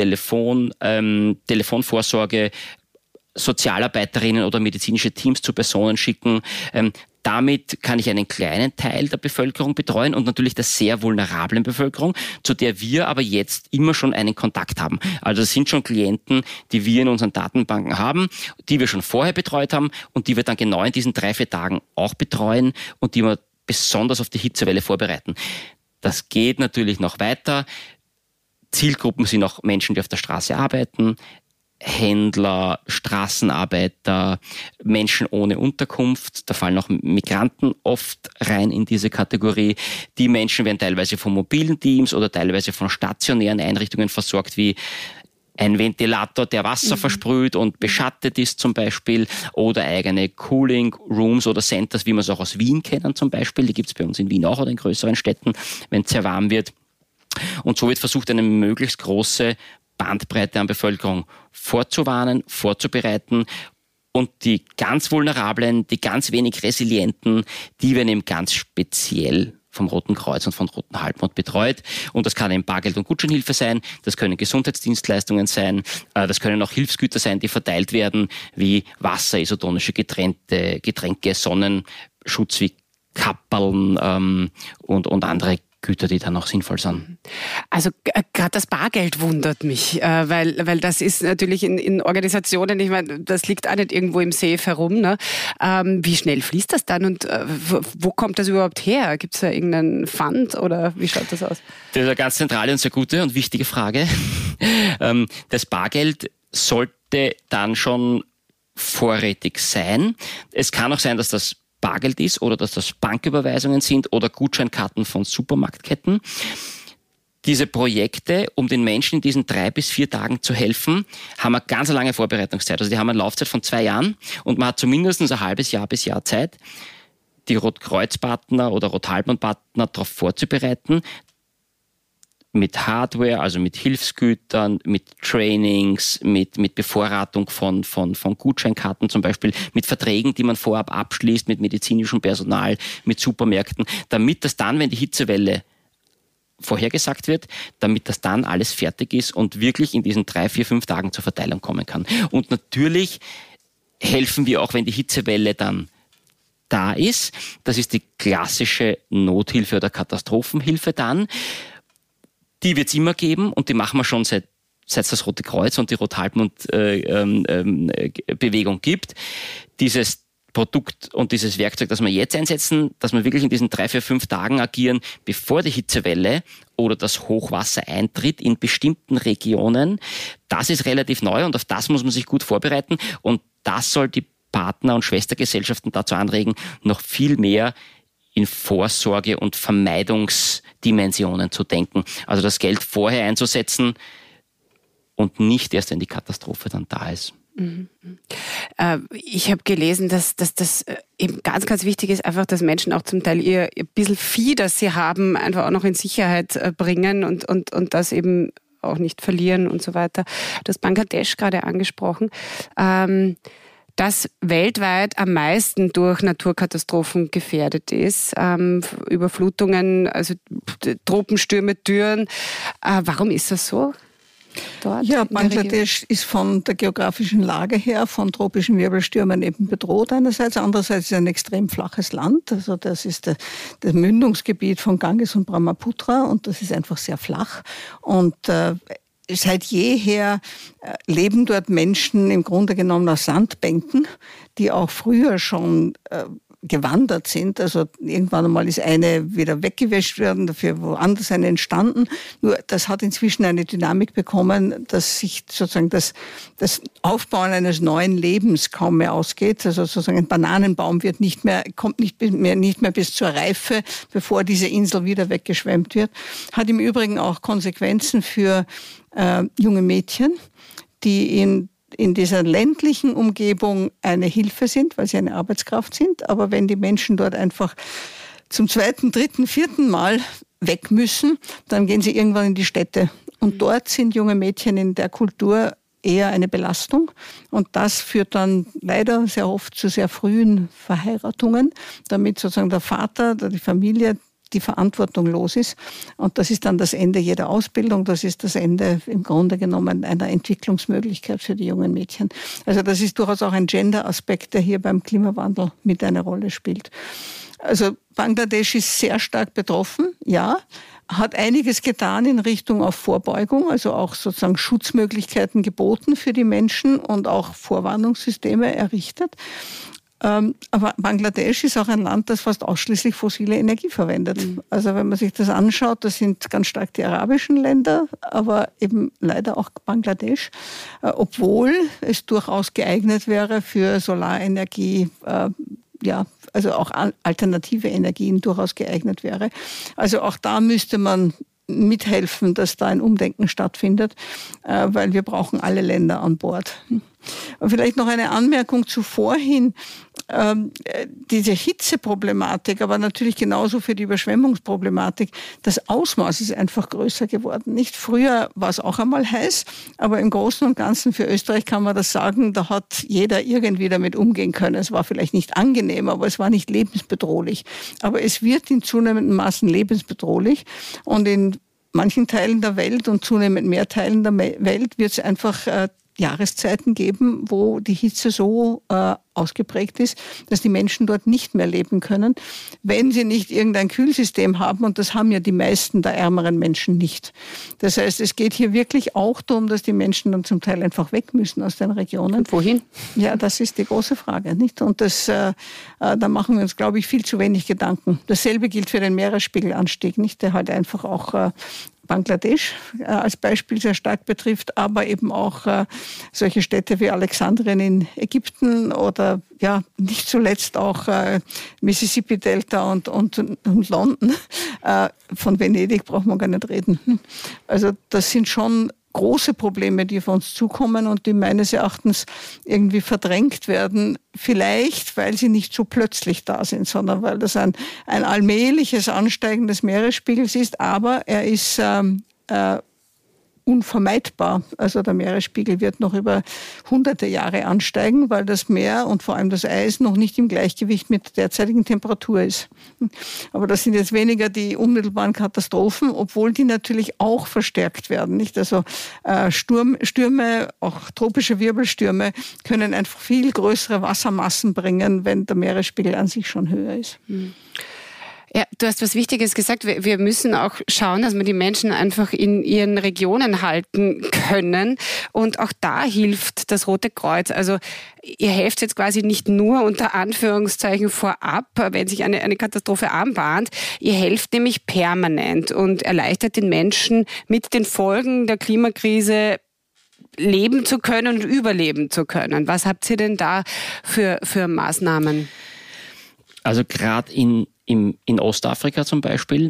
B: Telefonvorsorge, Sozialarbeiterinnen oder medizinische Teams zu Personen schicken. Damit kann ich einen kleinen Teil der Bevölkerung betreuen und natürlich der sehr vulnerablen Bevölkerung, zu der wir aber jetzt immer schon einen Kontakt haben. Also das sind schon Klienten, die wir in unseren Datenbanken haben, die wir schon vorher betreut haben und die wir dann genau in diesen 3-4 Tagen auch betreuen und die wir besonders auf die Hitzewelle vorbereiten. Das geht natürlich noch weiter. Zielgruppen sind auch Menschen, die auf der Straße arbeiten, Händler, Straßenarbeiter, Menschen ohne Unterkunft, da fallen auch Migranten oft rein in diese Kategorie. Die Menschen werden teilweise von mobilen Teams oder teilweise von stationären Einrichtungen versorgt, wie ein Ventilator, der Wasser versprüht und beschattet ist zum Beispiel, oder eigene Cooling Rooms oder Centers, wie wir es auch aus Wien kennen zum Beispiel. Die gibt es bei uns in Wien auch oder in größeren Städten, wenn es sehr warm wird. Und so wird versucht, eine möglichst große Bandbreite an Bevölkerung vorzuwarnen, vorzubereiten und die ganz Vulnerablen, die ganz wenig Resilienten, die werden eben ganz speziell vom Roten Kreuz und vom Roten Halbmond betreut. Und das kann eben Bargeld- und Gutscheinhilfe sein, das können Gesundheitsdienstleistungen sein, das können auch Hilfsgüter sein, die verteilt werden, wie Wasser, isotonische Getränke, Sonnenschutz wie Kapperln und andere Güter, die dann auch sinnvoll sind.
C: Also gerade das Bargeld wundert mich, weil das ist natürlich in Organisationen, ich meine, das liegt auch nicht irgendwo im Safe herum. Ne? Wie schnell fließt das dann und wo kommt das überhaupt her? Gibt es da irgendeinen Fund oder wie schaut das aus?
B: Das ist eine ganz zentrale und sehr gute und wichtige Frage. Das Bargeld sollte dann schon vorrätig sein. Es kann auch sein, dass das Bargeld ist oder dass das Banküberweisungen sind oder Gutscheinkarten von Supermarktketten. Diese Projekte, um den Menschen in diesen 3 bis 4 Tagen zu helfen, haben eine ganz lange Vorbereitungszeit. Also die haben eine Laufzeit von 2 Jahren und man hat zumindest ein halbes Jahr bis Jahr Zeit, die Rotkreuz-Partner oder Rot-Halbmond-Partner darauf vorzubereiten, mit Hardware, also mit Hilfsgütern, mit Trainings, mit Bevorratung von Gutscheinkarten zum Beispiel, mit Verträgen, die man vorab abschließt, mit medizinischem Personal, mit Supermärkten, damit das dann, wenn die Hitzewelle vorhergesagt wird, damit das dann alles fertig ist und wirklich in diesen 3, 4, 5 Tagen zur Verteilung kommen kann. Und natürlich helfen wir auch, wenn die Hitzewelle dann da ist. Das ist die klassische Nothilfe oder Katastrophenhilfe dann. Die wird es immer geben und die machen wir schon seit es das Rote Kreuz und die Rot-Halbmond-Bewegung gibt. Dieses Produkt und dieses Werkzeug, das wir jetzt einsetzen, dass wir wirklich in diesen 3, 4, 5 Tagen agieren, bevor die Hitzewelle oder das Hochwasser eintritt in bestimmten Regionen, das ist relativ neu und auf das muss man sich gut vorbereiten und das soll die Partner- und Schwestergesellschaften dazu anregen, noch viel mehr in Vorsorge- und Vermeidungsdimensionen zu denken. Also das Geld vorher einzusetzen und nicht erst, wenn die Katastrophe dann da ist.
C: Ich habe gelesen, dass das eben ganz, ganz wichtig ist, einfach, dass Menschen auch zum Teil ihr bisschen Vieh, das sie haben, einfach auch noch in Sicherheit bringen und das eben auch nicht verlieren und so weiter. Du hast Bangladesch gerade angesprochen. Das weltweit am meisten durch Naturkatastrophen gefährdet ist. Überflutungen, also Tropenstürme, Dürren. Warum ist das so? Dort
A: ja, Bangladesch ist von der geografischen Lage her von tropischen Wirbelstürmen eben bedroht einerseits. Andererseits ist es ein extrem flaches Land. Also das ist das Mündungsgebiet von Ganges und Brahmaputra und das ist einfach sehr flach. Und seit jeher leben dort Menschen im Grunde genommen auf Sandbänken, die auch früher schon gewandert sind. Also irgendwann einmal ist eine wieder weggewäscht worden, dafür woanders eine entstanden. Nur das hat inzwischen eine Dynamik bekommen, dass sich sozusagen das Aufbauen eines neuen Lebens kaum mehr ausgeht. Also sozusagen ein Bananenbaum kommt nicht mehr bis zur Reife, bevor diese Insel wieder weggeschwemmt wird. Hat im Übrigen auch Konsequenzen für junge Mädchen, die in dieser ländlichen Umgebung eine Hilfe sind, weil sie eine Arbeitskraft sind. Aber wenn die Menschen dort einfach zum 2., 3., 4. Mal weg müssen, dann gehen sie irgendwann in die Städte. Und dort sind junge Mädchen in der Kultur eher eine Belastung. Und das führt dann leider sehr oft zu sehr frühen Verheiratungen, damit sozusagen der Vater oder die Familie die Verantwortung los ist. Und das ist dann das Ende jeder Ausbildung. Das ist das Ende im Grunde genommen einer Entwicklungsmöglichkeit für die jungen Mädchen. Also das ist durchaus auch ein Gender-Aspekt, der hier beim Klimawandel mit eine Rolle spielt. Also Bangladesch ist sehr stark betroffen, ja, hat einiges getan in Richtung auf Vorbeugung, also auch sozusagen Schutzmöglichkeiten geboten für die Menschen und auch Vorwarnungssysteme errichtet. Aber Bangladesch ist auch ein Land, das fast ausschließlich fossile Energie verwendet. Also wenn man sich das anschaut, das sind ganz stark die arabischen Länder, aber eben leider auch Bangladesch, obwohl es durchaus geeignet wäre für Solarenergie, also auch alternative Energien durchaus geeignet wäre. Also auch da müsste man mithelfen, dass da ein Umdenken stattfindet, weil wir brauchen alle Länder an Bord. Und vielleicht noch eine Anmerkung zu vorhin. Diese Hitzeproblematik, aber natürlich genauso für die Überschwemmungsproblematik, das Ausmaß ist einfach größer geworden. Nicht früher war es auch einmal heiß, aber im Großen und Ganzen für Österreich kann man das sagen, da hat jeder irgendwie damit umgehen können. Es war vielleicht nicht angenehm, aber es war nicht lebensbedrohlich. Aber es wird in zunehmendem Maßen lebensbedrohlich und in manchen Teilen der Welt und zunehmend mehr Teilen der Welt wird es einfach Jahreszeiten geben, wo die Hitze so ausgeprägt ist, dass die Menschen dort nicht mehr leben können, wenn sie nicht irgendein Kühlsystem haben. Und das haben ja die meisten der ärmeren Menschen nicht. Das heißt, es geht hier wirklich auch darum, dass die Menschen dann zum Teil einfach weg müssen aus den Regionen.
C: Und wohin? Ja,
A: das ist die große Frage, nicht? Und da machen wir uns, glaube ich, viel zu wenig Gedanken. Dasselbe gilt für den Meeresspiegelanstieg, nicht? Der halt einfach auch Bangladesch als Beispiel sehr stark betrifft, aber eben auch solche Städte wie Alexandrien in Ägypten oder nicht zuletzt auch Mississippi-Delta und London. Von Venedig braucht man gar nicht reden. Also das sind schon große Probleme, die auf uns zukommen und die meines Erachtens irgendwie verdrängt werden. Vielleicht, weil sie nicht so plötzlich da sind, sondern weil das ein allmähliches Ansteigen des Meeresspiegels ist. Aber er ist unvermeidbar. Also der Meeresspiegel wird noch über hunderte Jahre ansteigen, weil das Meer und vor allem das Eis noch nicht im Gleichgewicht mit der derzeitigen Temperatur ist. Aber das sind jetzt weniger die unmittelbaren Katastrophen, obwohl die natürlich auch verstärkt werden. Nicht? Also Stürme, auch tropische Wirbelstürme, können einfach viel größere Wassermassen bringen, wenn der Meeresspiegel an sich schon höher ist.
C: Ja, du hast was Wichtiges gesagt. Wir müssen auch schauen, dass wir die Menschen einfach in ihren Regionen halten können. Und auch da hilft das Rote Kreuz. Also ihr helft jetzt quasi nicht nur unter Anführungszeichen vorab, wenn sich eine Katastrophe anbahnt. Ihr helft nämlich permanent und erleichtert den Menschen, mit den Folgen der Klimakrise leben zu können und überleben zu können. Was habt ihr denn da für Maßnahmen?
B: Also gerade in Ostafrika zum Beispiel,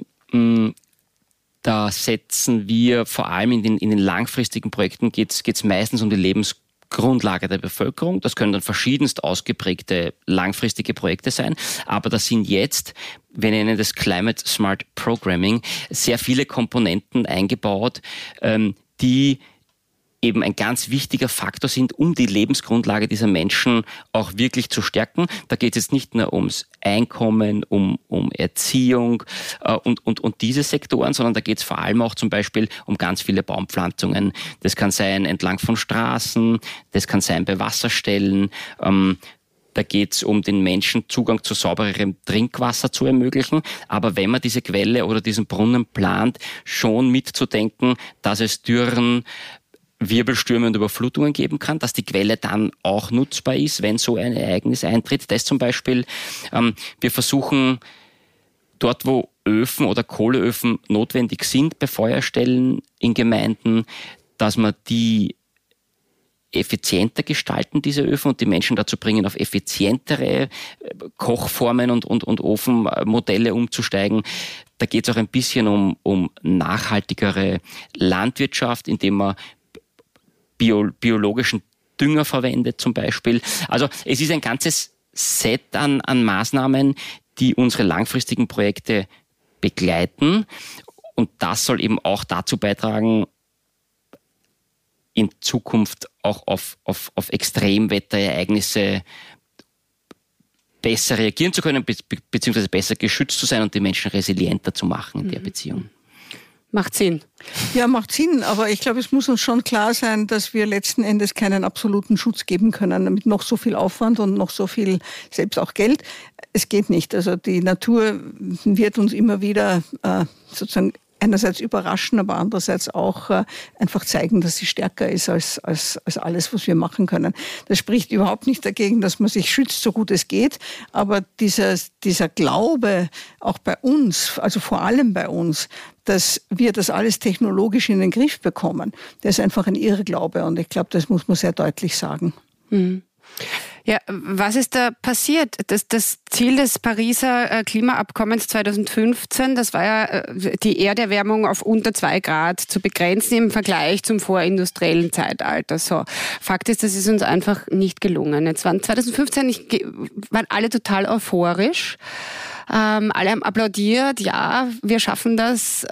B: da setzen wir vor allem in den langfristigen Projekten geht's meistens um die Lebensgrundlage der Bevölkerung. Das können dann verschiedenst ausgeprägte langfristige Projekte sein. Aber da sind jetzt, wir nennen das Climate Smart Programming, sehr viele Komponenten eingebaut, die eben ein ganz wichtiger Faktor sind, um die Lebensgrundlage dieser Menschen auch wirklich zu stärken. Da geht es jetzt nicht nur ums Einkommen, um Erziehung und diese Sektoren, sondern da geht es vor allem auch zum Beispiel um ganz viele Baumpflanzungen. Das kann sein entlang von Straßen, das kann sein bei Wasserstellen. Da geht es um den Menschen Zugang zu saubererem Trinkwasser zu ermöglichen. Aber wenn man diese Quelle oder diesen Brunnen plant, schon mitzudenken, dass es Dürren Wirbelstürme und Überflutungen geben kann, dass die Quelle dann auch nutzbar ist, wenn so ein Ereignis eintritt. Das zum Beispiel, wir versuchen dort, wo Öfen oder Kohleöfen notwendig sind bei Feuerstellen in Gemeinden, dass man die effizienter gestalten, diese Öfen, und die Menschen dazu bringen, auf effizientere Kochformen und Ofenmodelle umzusteigen. Da geht es auch ein bisschen um nachhaltigere Landwirtschaft, indem man biologischen Dünger verwendet zum Beispiel. Also es ist ein ganzes Set an Maßnahmen, die unsere langfristigen Projekte begleiten. Und das soll eben auch dazu beitragen, in Zukunft auch auf Extremwetterereignisse besser reagieren zu können, beziehungsweise besser geschützt zu sein und die Menschen resilienter zu machen in der Beziehung.
C: Macht Sinn.
A: Ja, macht Sinn, aber ich glaube, es muss uns schon klar sein, dass wir letzten Endes keinen absoluten Schutz geben können, mit noch so viel Aufwand und noch so viel, selbst auch Geld. Es geht nicht. Also die Natur wird uns immer wieder sozusagen einerseits überraschen, aber andererseits auch einfach zeigen, dass sie stärker ist als alles, was wir machen können. Das spricht überhaupt nicht dagegen, dass man sich schützt, so gut es geht. Aber dieser Glaube auch bei uns, also vor allem bei uns, dass wir das alles technologisch in den Griff bekommen, der ist einfach ein Irrglaube. Und ich glaube, das muss man sehr deutlich sagen.
C: Mhm. Ja, was ist da passiert? Das Ziel des Pariser Klimaabkommens 2015, das war ja, die Erderwärmung auf unter 2 Grad zu begrenzen im Vergleich zum vorindustriellen Zeitalter. So, Fakt ist, das ist uns einfach nicht gelungen. Jetzt waren 2015 waren alle total euphorisch. Alle haben applaudiert, ja, wir schaffen das.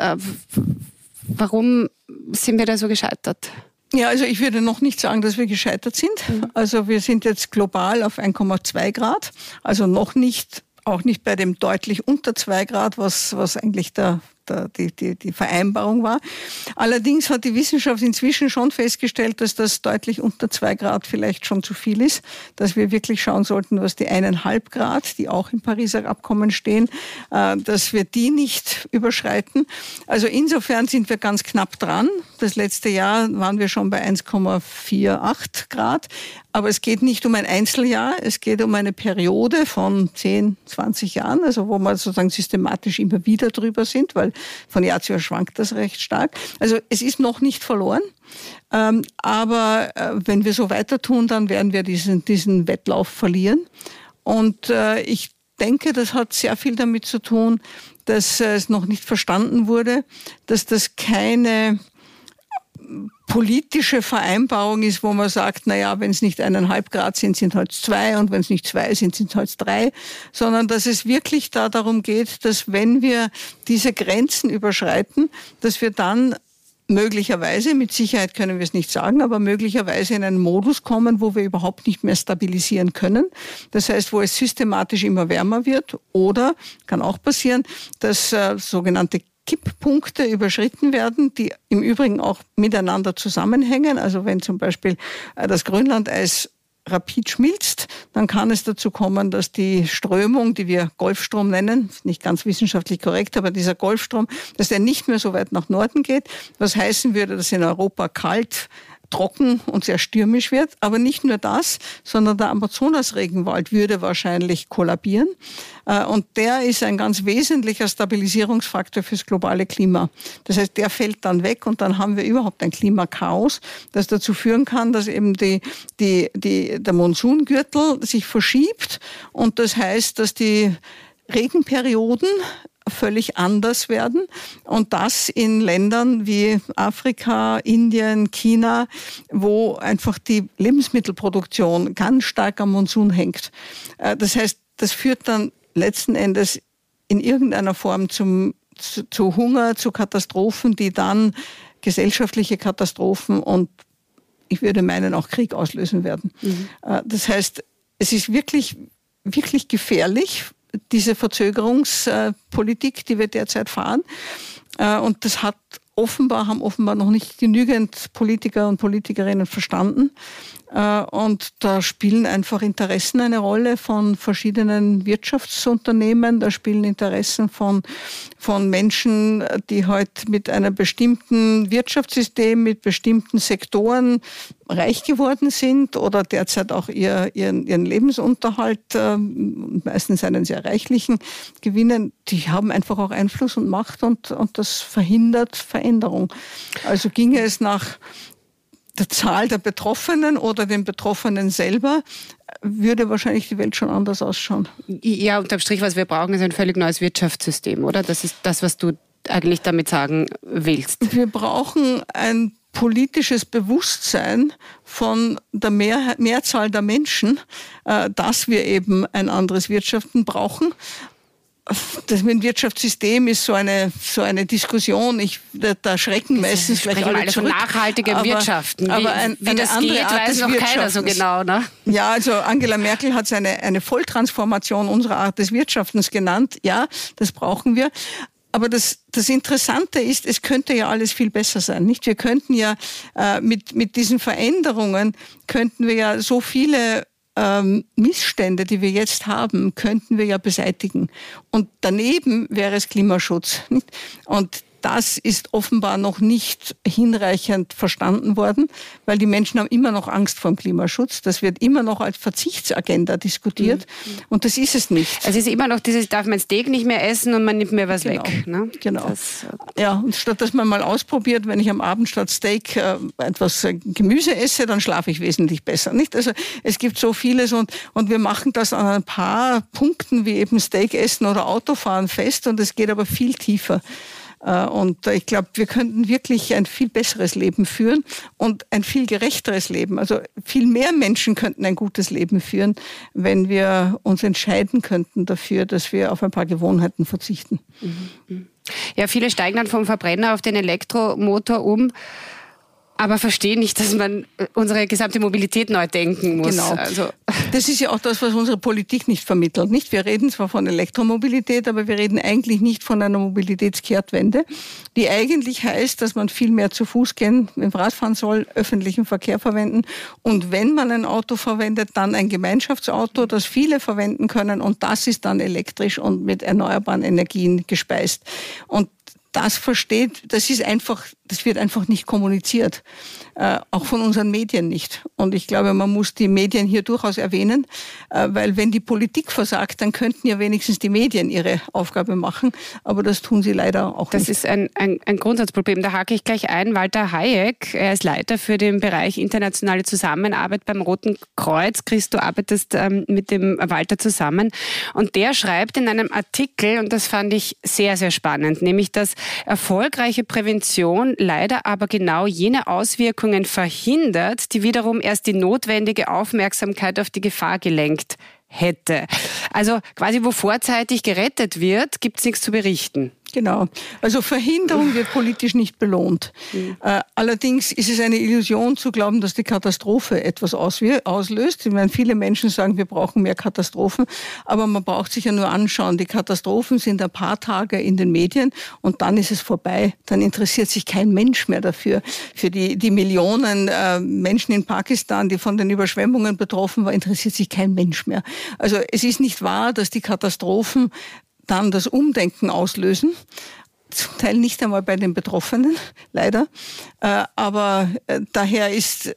C: Warum sind wir da so gescheitert?
A: Ja, also ich würde noch nicht sagen, dass wir gescheitert sind. Also wir sind jetzt global auf 1,2 Grad, also noch nicht, auch nicht bei dem deutlich unter 2 Grad, was eigentlich die Vereinbarung war. Allerdings hat die Wissenschaft inzwischen schon festgestellt, dass das deutlich unter 2 Grad vielleicht schon zu viel ist, dass wir wirklich schauen sollten, was die 1,5 Grad, die auch im Pariser Abkommen stehen, dass wir die nicht überschreiten. Also insofern sind wir ganz knapp dran. Das letzte Jahr waren wir schon bei 1,48 Grad. Aber es geht nicht um ein Einzeljahr, es geht um eine Periode von 10, 20 Jahren, also wo wir sozusagen systematisch immer wieder drüber sind, weil von Jahr zu Jahr schwankt das recht stark. Also es ist noch nicht verloren, aber wenn wir so weiter tun, dann werden wir diesen Wettlauf verlieren. Und ich denke, das hat sehr viel damit zu tun, dass es noch nicht verstanden wurde, dass das keine politische Vereinbarung ist, wo man sagt, naja, wenn es nicht 1,5 Grad sind, sind halt 2 und wenn es nicht 2 sind, sind halt 3, sondern dass es wirklich darum geht, dass wenn wir diese Grenzen überschreiten, dass wir dann möglicherweise, mit Sicherheit können wir es nicht sagen, aber möglicherweise in einen Modus kommen, wo wir überhaupt nicht mehr stabilisieren können. Das heißt, wo es systematisch immer wärmer wird oder, kann auch passieren, dass sogenannte Kipppunkte überschritten werden, die im Übrigen auch miteinander zusammenhängen. Also wenn zum Beispiel das Grönlandeis rapid schmilzt, dann kann es dazu kommen, dass die Strömung, die wir Golfstrom nennen, nicht ganz wissenschaftlich korrekt, aber dieser Golfstrom, dass der nicht mehr so weit nach Norden geht, was heißen würde, dass in Europa kalt, trocken und sehr stürmisch wird. Aber nicht nur das, sondern der Amazonas-Regenwald würde wahrscheinlich kollabieren. Und der ist ein ganz wesentlicher Stabilisierungsfaktor fürs globale Klima. Das heißt, der fällt dann weg und dann haben wir überhaupt ein Klimakaos, das dazu führen kann, dass eben der Monsungürtel sich verschiebt. Und das heißt, dass die Regenperioden völlig anders werden und das in Ländern wie Afrika, Indien, China, wo einfach die Lebensmittelproduktion ganz stark am Monsun hängt. Das heißt, das führt dann letzten Endes in irgendeiner Form zu Hunger, zu Katastrophen, die dann gesellschaftliche Katastrophen und ich würde meinen auch Krieg auslösen werden. Das heißt, es ist wirklich, wirklich gefährlich, diese Verzögerungspolitik, die wir derzeit fahren. Und das haben offenbar noch nicht genügend Politiker und Politikerinnen verstanden. Und da spielen einfach Interessen eine Rolle von verschiedenen Wirtschaftsunternehmen. Da spielen Interessen von Menschen, die halt mit einem bestimmten Wirtschaftssystem, mit bestimmten Sektoren reich geworden sind oder derzeit auch ihren Lebensunterhalt, meistens einen sehr reichlichen, gewinnen. Die haben einfach auch Einfluss und Macht und das verhindert Veränderung. Also ginge es nach der Zahl der Betroffenen oder den Betroffenen selber, würde wahrscheinlich die Welt schon anders ausschauen.
C: Ja, unterm Strich, was wir brauchen, ist ein völlig neues Wirtschaftssystem, oder? Das ist das, was du eigentlich damit sagen willst.
A: Wir brauchen ein politisches Bewusstsein von der Mehrzahl der Menschen, dass wir eben ein anderes Wirtschaften brauchen. Das mit dem Wirtschaftssystem ist so eine Diskussion. Da schrecken meistens gleich alle zurück.
C: Von nachhaltigem Wirtschaften.
A: Aber
C: wie das geht, weiß noch keiner so genau. Ne?
A: Ja, also Angela Merkel hat es eine Volltransformation unserer Art des Wirtschaftens genannt. Ja, das brauchen wir. Aber das Interessante ist, es könnte ja alles viel besser sein, nicht? Wir könnten ja mit diesen Veränderungen könnten wir ja so viele Missstände, die wir jetzt haben, könnten wir ja beseitigen. Und daneben wäre es Klimaschutz, nicht? Und das ist offenbar noch nicht hinreichend verstanden worden, weil die Menschen haben immer noch Angst vor dem Klimaschutz. Das wird immer noch als Verzichtsagenda diskutiert und das ist es nicht.
C: Es ist immer noch dieses, darf man Steak nicht mehr essen und man nimmt mir was weg. Ne?
A: Genau. Ja, und statt dass man mal ausprobiert, wenn ich am Abend statt Steak etwas Gemüse esse, dann schlafe ich wesentlich besser. Nicht? Also es gibt so vieles und wir machen das an ein paar Punkten wie eben Steak essen oder Autofahren fest und es geht aber viel tiefer. Und ich glaube, wir könnten wirklich ein viel besseres Leben führen und ein viel gerechteres Leben. Also viel mehr Menschen könnten ein gutes Leben führen, wenn wir uns entscheiden könnten dafür, dass wir auf ein paar Gewohnheiten verzichten.
C: Ja, viele steigen dann vom Verbrenner auf den Elektromotor um. Aber verstehe nicht, dass man unsere gesamte Mobilität neu denken muss.
A: Genau. Also das ist ja auch das, was unsere Politik nicht vermittelt. Nicht? Wir reden zwar von Elektromobilität, aber wir reden eigentlich nicht von einer Mobilitätskehrtwende, die eigentlich heißt, dass man viel mehr zu Fuß gehen, mit dem Rad fahren soll, öffentlichen Verkehr verwenden und wenn man ein Auto verwendet, dann ein Gemeinschaftsauto, das viele verwenden können und das ist dann elektrisch und mit erneuerbaren Energien gespeist. Und das wird einfach nicht kommuniziert. Auch von unseren Medien nicht. Und ich glaube, man muss die Medien hier durchaus erwähnen, weil wenn die Politik versagt, dann könnten ja wenigstens die Medien ihre Aufgabe machen. Aber das tun sie leider auch nicht.
C: Das ist ein Grundsatzproblem. Da hake ich gleich ein. Walter Hayek, er ist Leiter für den Bereich internationale Zusammenarbeit beim Roten Kreuz. Chris, du arbeitest mit dem Walter zusammen. Und der schreibt in einem Artikel, und das fand ich sehr, sehr spannend, nämlich, dass erfolgreiche Prävention leider aber genau jene Auswirkungen verhindert, die wiederum erst die notwendige Aufmerksamkeit auf die Gefahr gelenkt hätte. Also quasi, wo vorzeitig gerettet wird, gibt es nichts zu berichten.
A: Genau. Also Verhinderung wird politisch nicht belohnt. Allerdings ist es eine Illusion zu glauben, dass die Katastrophe etwas auslöst. Ich meine, viele Menschen sagen, wir brauchen mehr Katastrophen, aber man braucht sich ja nur anschauen. Die Katastrophen sind ein paar Tage in den Medien und dann ist es vorbei. Dann interessiert sich kein Mensch mehr dafür. Für die Millionen Menschen in Pakistan, die von den Überschwemmungen betroffen waren, interessiert sich kein Mensch mehr. Also es ist nicht wahr, dass die Katastrophen dann das Umdenken auslösen. Zum Teil nicht einmal bei den Betroffenen, leider. Aber daher ist,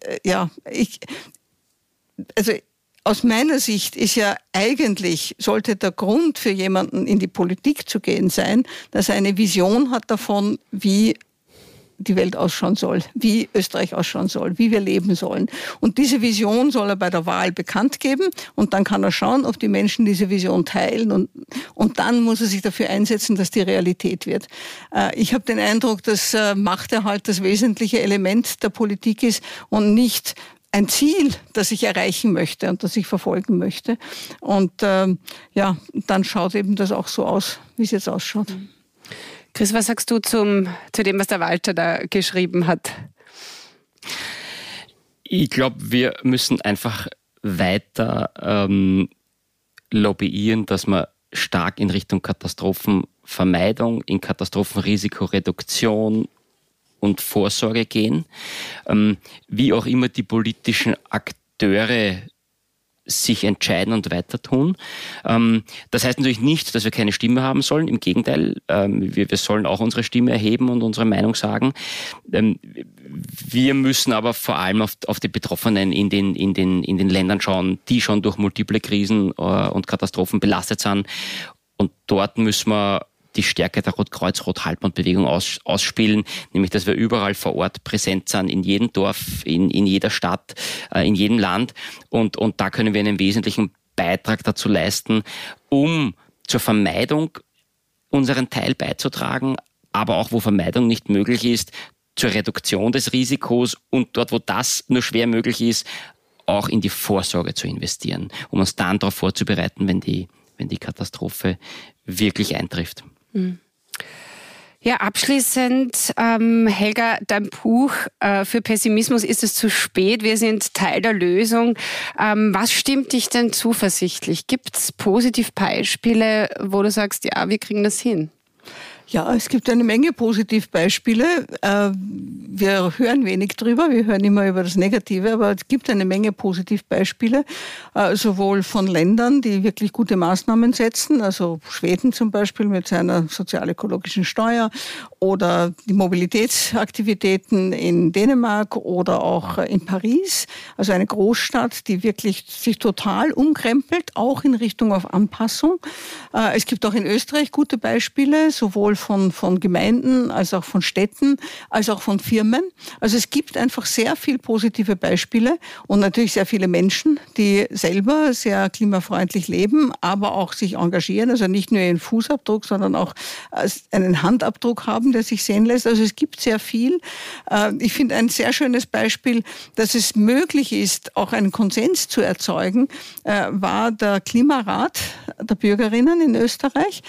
A: aus meiner Sicht ist ja eigentlich, sollte der Grund für jemanden in die Politik zu gehen sein, dass er eine Vision hat davon, wie die Welt ausschauen soll, wie Österreich ausschauen soll, wie wir leben sollen. Und diese Vision soll er bei der Wahl bekannt geben und dann kann er schauen, ob die Menschen diese Vision teilen und dann muss er sich dafür einsetzen, dass die Realität wird. Ich habe den Eindruck, dass Machterhalt das wesentliche Element der Politik ist und nicht ein Ziel, das ich erreichen möchte und das ich verfolgen möchte. Und dann schaut eben das auch so aus, wie es jetzt ausschaut.
C: Chris, was sagst du zu dem, was der Walter da geschrieben hat?
B: Ich glaube, wir müssen einfach weiter lobbyieren, dass wir stark in Richtung Katastrophenvermeidung, in Katastrophenrisikoreduktion und Vorsorge gehen. Wie auch immer die politischen Akteure Akteure sich entscheiden und weiter tun. Das heißt natürlich nicht, dass wir keine Stimme haben sollen. Im Gegenteil, wir sollen auch unsere Stimme erheben und unsere Meinung sagen. Wir müssen aber vor allem auf die Betroffenen in den Ländern schauen, die schon durch multiple Krisen und Katastrophen belastet sind. Und dort müssen wir die Stärke der Rotkreuz-Rothalbmond-Bewegung ausspielen, nämlich dass wir überall vor Ort präsent sind, in jedem Dorf, in jeder Stadt, in jedem Land. Und da können wir einen wesentlichen Beitrag dazu leisten, um zur Vermeidung unseren Teil beizutragen, aber auch wo Vermeidung nicht möglich ist, zur Reduktion des Risikos und dort, wo das nur schwer möglich ist, auch in die Vorsorge zu investieren, um uns dann darauf vorzubereiten, wenn die Katastrophe wirklich eintrifft.
C: Ja, abschließend, Helga, dein Buch für Pessimismus ist es zu spät, wir sind Teil der Lösung. Was stimmt dich denn zuversichtlich? Gibt es Positivbeispiele, wo du sagst, ja, wir kriegen das hin?
A: Ja, es gibt eine Menge Positivbeispiele. Wir hören wenig drüber, wir hören immer über das Negative, aber es gibt eine Menge Positivbeispiele, sowohl von Ländern, die wirklich gute Maßnahmen setzen, also Schweden zum Beispiel mit seiner sozial-ökologischen Steuer oder die Mobilitätsaktivitäten in Dänemark oder auch in Paris, also eine Großstadt, die wirklich sich total umkrempelt, auch in Richtung auf Anpassung. Es gibt auch in Österreich gute Beispiele, sowohl von Gemeinden, als auch von Städten, als auch von Firmen. Also es gibt einfach sehr viele positive Beispiele und natürlich sehr viele Menschen, die selber sehr klimafreundlich leben, aber auch sich engagieren, also nicht nur ihren Fußabdruck, sondern auch einen Handabdruck haben, der sich sehen lässt. Also es gibt sehr viel. Ich finde ein sehr schönes Beispiel, dass es möglich ist, auch einen Konsens zu erzeugen, war der Klimarat der Bürgerinnen in Österreich.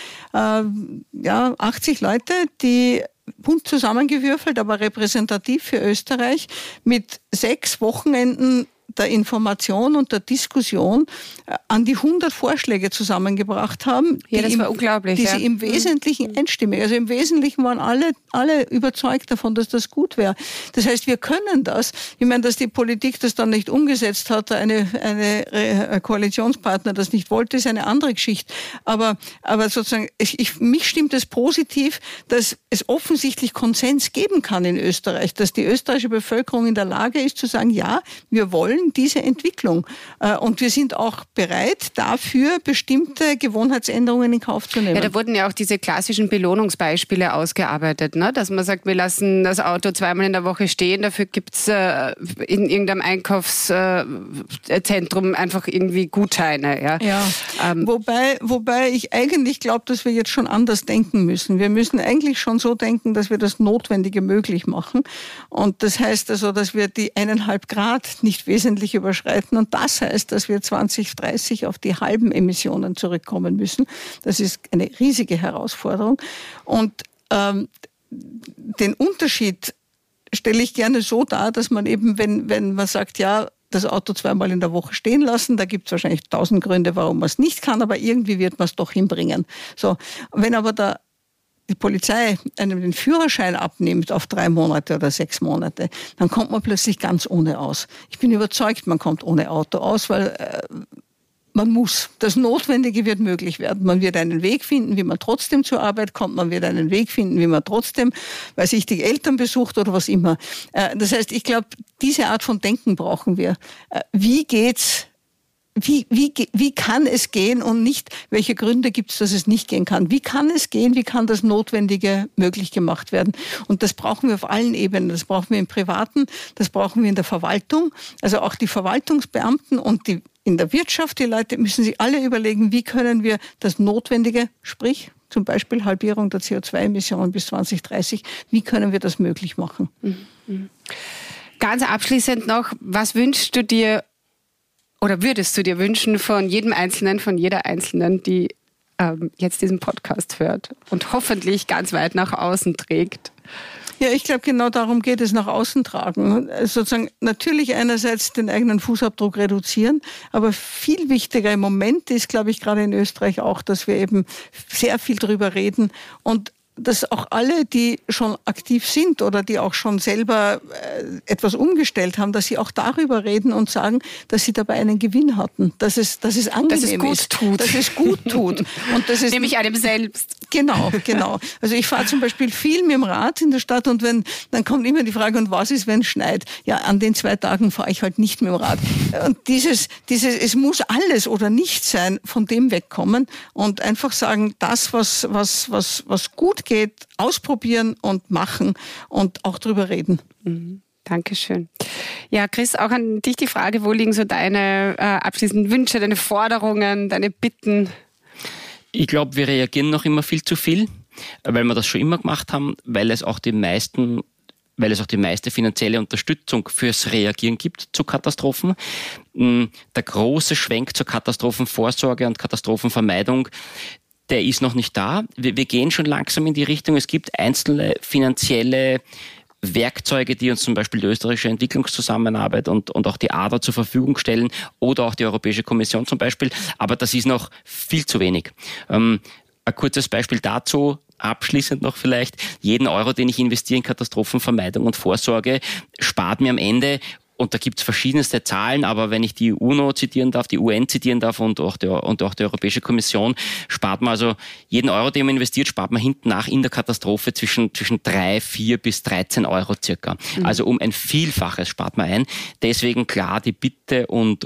A: 80 Leute, die bunt zusammengewürfelt, aber repräsentativ für Österreich, mit 6 Wochenenden der Information und der Diskussion an die 100 Vorschläge zusammengebracht haben.
C: Ja, das war unglaublich.
A: Die sie im Wesentlichen einstimmig, also im Wesentlichen waren alle überzeugt davon, dass das gut wäre. Das heißt, wir können das. Ich meine, dass die Politik das dann nicht umgesetzt hat, eine Koalitionspartner das nicht wollte, ist eine andere Geschichte. Aber sozusagen, mich stimmt es positiv, dass es offensichtlich Konsens geben kann in Österreich, dass die österreichische Bevölkerung in der Lage ist zu sagen, ja, wir wollen diese Entwicklung. Und wir sind auch bereit, dafür bestimmte Gewohnheitsänderungen in Kauf zu nehmen.
C: Ja, da wurden ja auch diese klassischen Belohnungsbeispiele ausgearbeitet, ne? Dass man sagt, wir lassen das Auto 2-mal in der Woche stehen, dafür gibt es in irgendeinem Einkaufszentrum einfach irgendwie Gutscheine. Ja.
A: Wobei ich eigentlich glaube, dass wir jetzt schon anders denken müssen. Wir müssen eigentlich schon so denken, dass wir das Notwendige möglich machen. Und das heißt also, dass wir die 1,5 Grad nicht wesentlich überschreiten. Und das heißt, dass wir 2030 auf die halben Emissionen zurückkommen müssen. Das ist eine riesige Herausforderung. Und den Unterschied stelle ich gerne so dar, dass man eben, wenn man sagt, ja, das Auto 2-mal in der Woche stehen lassen, da gibt es wahrscheinlich 1000 Gründe, warum man es nicht kann, aber irgendwie wird man es doch hinbringen. So, wenn aber die Polizei einem den Führerschein abnimmt auf 3 Monate oder 6 Monate, dann kommt man plötzlich ganz ohne aus. Ich bin überzeugt, man kommt ohne Auto aus, weil man muss. Das Notwendige wird möglich werden. Man wird einen Weg finden, wie man trotzdem zur Arbeit kommt. Man wird einen Weg finden, wie man trotzdem, die Eltern besucht oder was immer. Das heißt, ich glaube, diese Art von Denken brauchen wir. Wie geht's? Wie kann es gehen und nicht, welche Gründe gibt es, dass es nicht gehen kann? Wie kann es gehen? Wie kann das Notwendige möglich gemacht werden? Und das brauchen wir auf allen Ebenen. Das brauchen wir im Privaten, das brauchen wir in der Verwaltung. Also auch die Verwaltungsbeamten und in der Wirtschaft, die Leute müssen sich alle überlegen, wie können wir das Notwendige, sprich zum Beispiel Halbierung der CO2-Emissionen bis 2030, wie können wir das möglich machen?
C: Ganz abschließend noch, was wünschst du dir oder würdest du dir wünschen von jedem Einzelnen, von jeder Einzelnen, die jetzt diesen Podcast hört und hoffentlich ganz weit nach außen trägt?
A: Ja, ich glaube, genau darum geht es, nach außen tragen. Sozusagen natürlich einerseits den eigenen Fußabdruck reduzieren, aber viel wichtiger im Moment ist, glaube ich, gerade in Österreich auch, dass wir eben sehr viel drüber reden und dass auch alle, die schon aktiv sind oder die auch schon selber etwas umgestellt haben, dass sie auch darüber reden und sagen, dass sie dabei einen Gewinn hatten, dass es angenehm ist, dass es gut tut. Und das ist
C: nämlich einem selbst.
A: Genau. Also ich fahre zum Beispiel viel mit dem Rad in der Stadt und dann kommt immer die Frage, und was ist, wenn es schneit? Ja, an den 2 Tagen fahre ich halt nicht mit dem Rad. Und dieses, es muss alles oder nichts sein, von dem wegkommen und einfach sagen, das, was gut geht, ausprobieren und machen und auch drüber reden.
C: Dankeschön. Ja, Chris, auch an dich die Frage, wo liegen so deine abschließenden Wünsche, deine Forderungen, deine Bitten?
B: Ich glaube, wir reagieren noch immer viel zu viel, weil wir das schon immer gemacht haben, weil es auch die meiste finanzielle Unterstützung fürs Reagieren gibt zu Katastrophen. Der große Schwenk zur Katastrophenvorsorge und Katastrophenvermeidung, der ist noch nicht da. Wir gehen schon langsam in die Richtung. Es gibt einzelne finanzielle Werkzeuge, die uns zum Beispiel die österreichische Entwicklungszusammenarbeit und auch die ADA zur Verfügung stellen oder auch die Europäische Kommission zum Beispiel. Aber das ist noch viel zu wenig. Ein kurzes Beispiel dazu, abschließend noch vielleicht, jeden Euro, den ich investiere in Katastrophenvermeidung und Vorsorge, spart mir am Ende, und da gibt es verschiedenste Zahlen, aber wenn ich die UNO zitieren darf, die UN zitieren darf und auch die Europäische Kommission, spart man also jeden Euro, den man investiert, spart man hinten nach in der Katastrophe zwischen 3, 4 bis 13 Euro circa. Also um ein Vielfaches spart man ein. Deswegen klar die Bitte und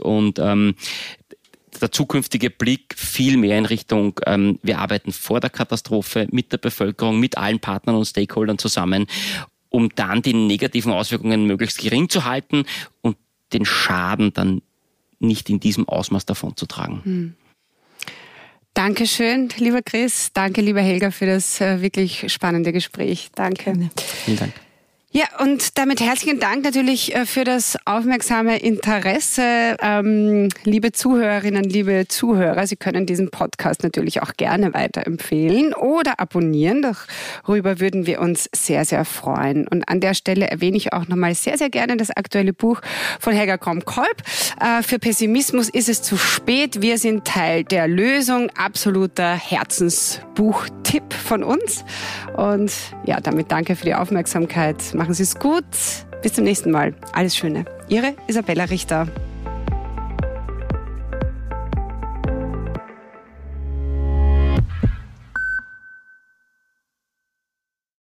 B: der zukünftige Blick viel mehr in Richtung, wir arbeiten vor der Katastrophe mit der Bevölkerung, mit allen Partnern und Stakeholdern zusammen, um dann die negativen Auswirkungen möglichst gering zu halten und den Schaden dann nicht in diesem Ausmaß davonzutragen.
C: Dankeschön, lieber Chris. Danke, lieber Helga, für das wirklich spannende Gespräch. Danke.
B: Vielen Dank.
C: Ja, und damit herzlichen Dank natürlich für das aufmerksame Interesse. Liebe Zuhörerinnen, liebe Zuhörer, Sie können diesen Podcast natürlich auch gerne weiterempfehlen oder abonnieren. Darüber würden wir uns sehr, sehr freuen. Und an der Stelle erwähne ich auch nochmal sehr, sehr gerne das aktuelle Buch von Helga Kromp-Kolb. Für Pessimismus ist es zu spät. Wir sind Teil der Lösung. Absoluter Herzensbuchtipp von uns. Und ja, damit danke für die Aufmerksamkeit. Machen Sie es gut. Bis zum nächsten Mal. Alles Schöne. Ihre Isabella Richter.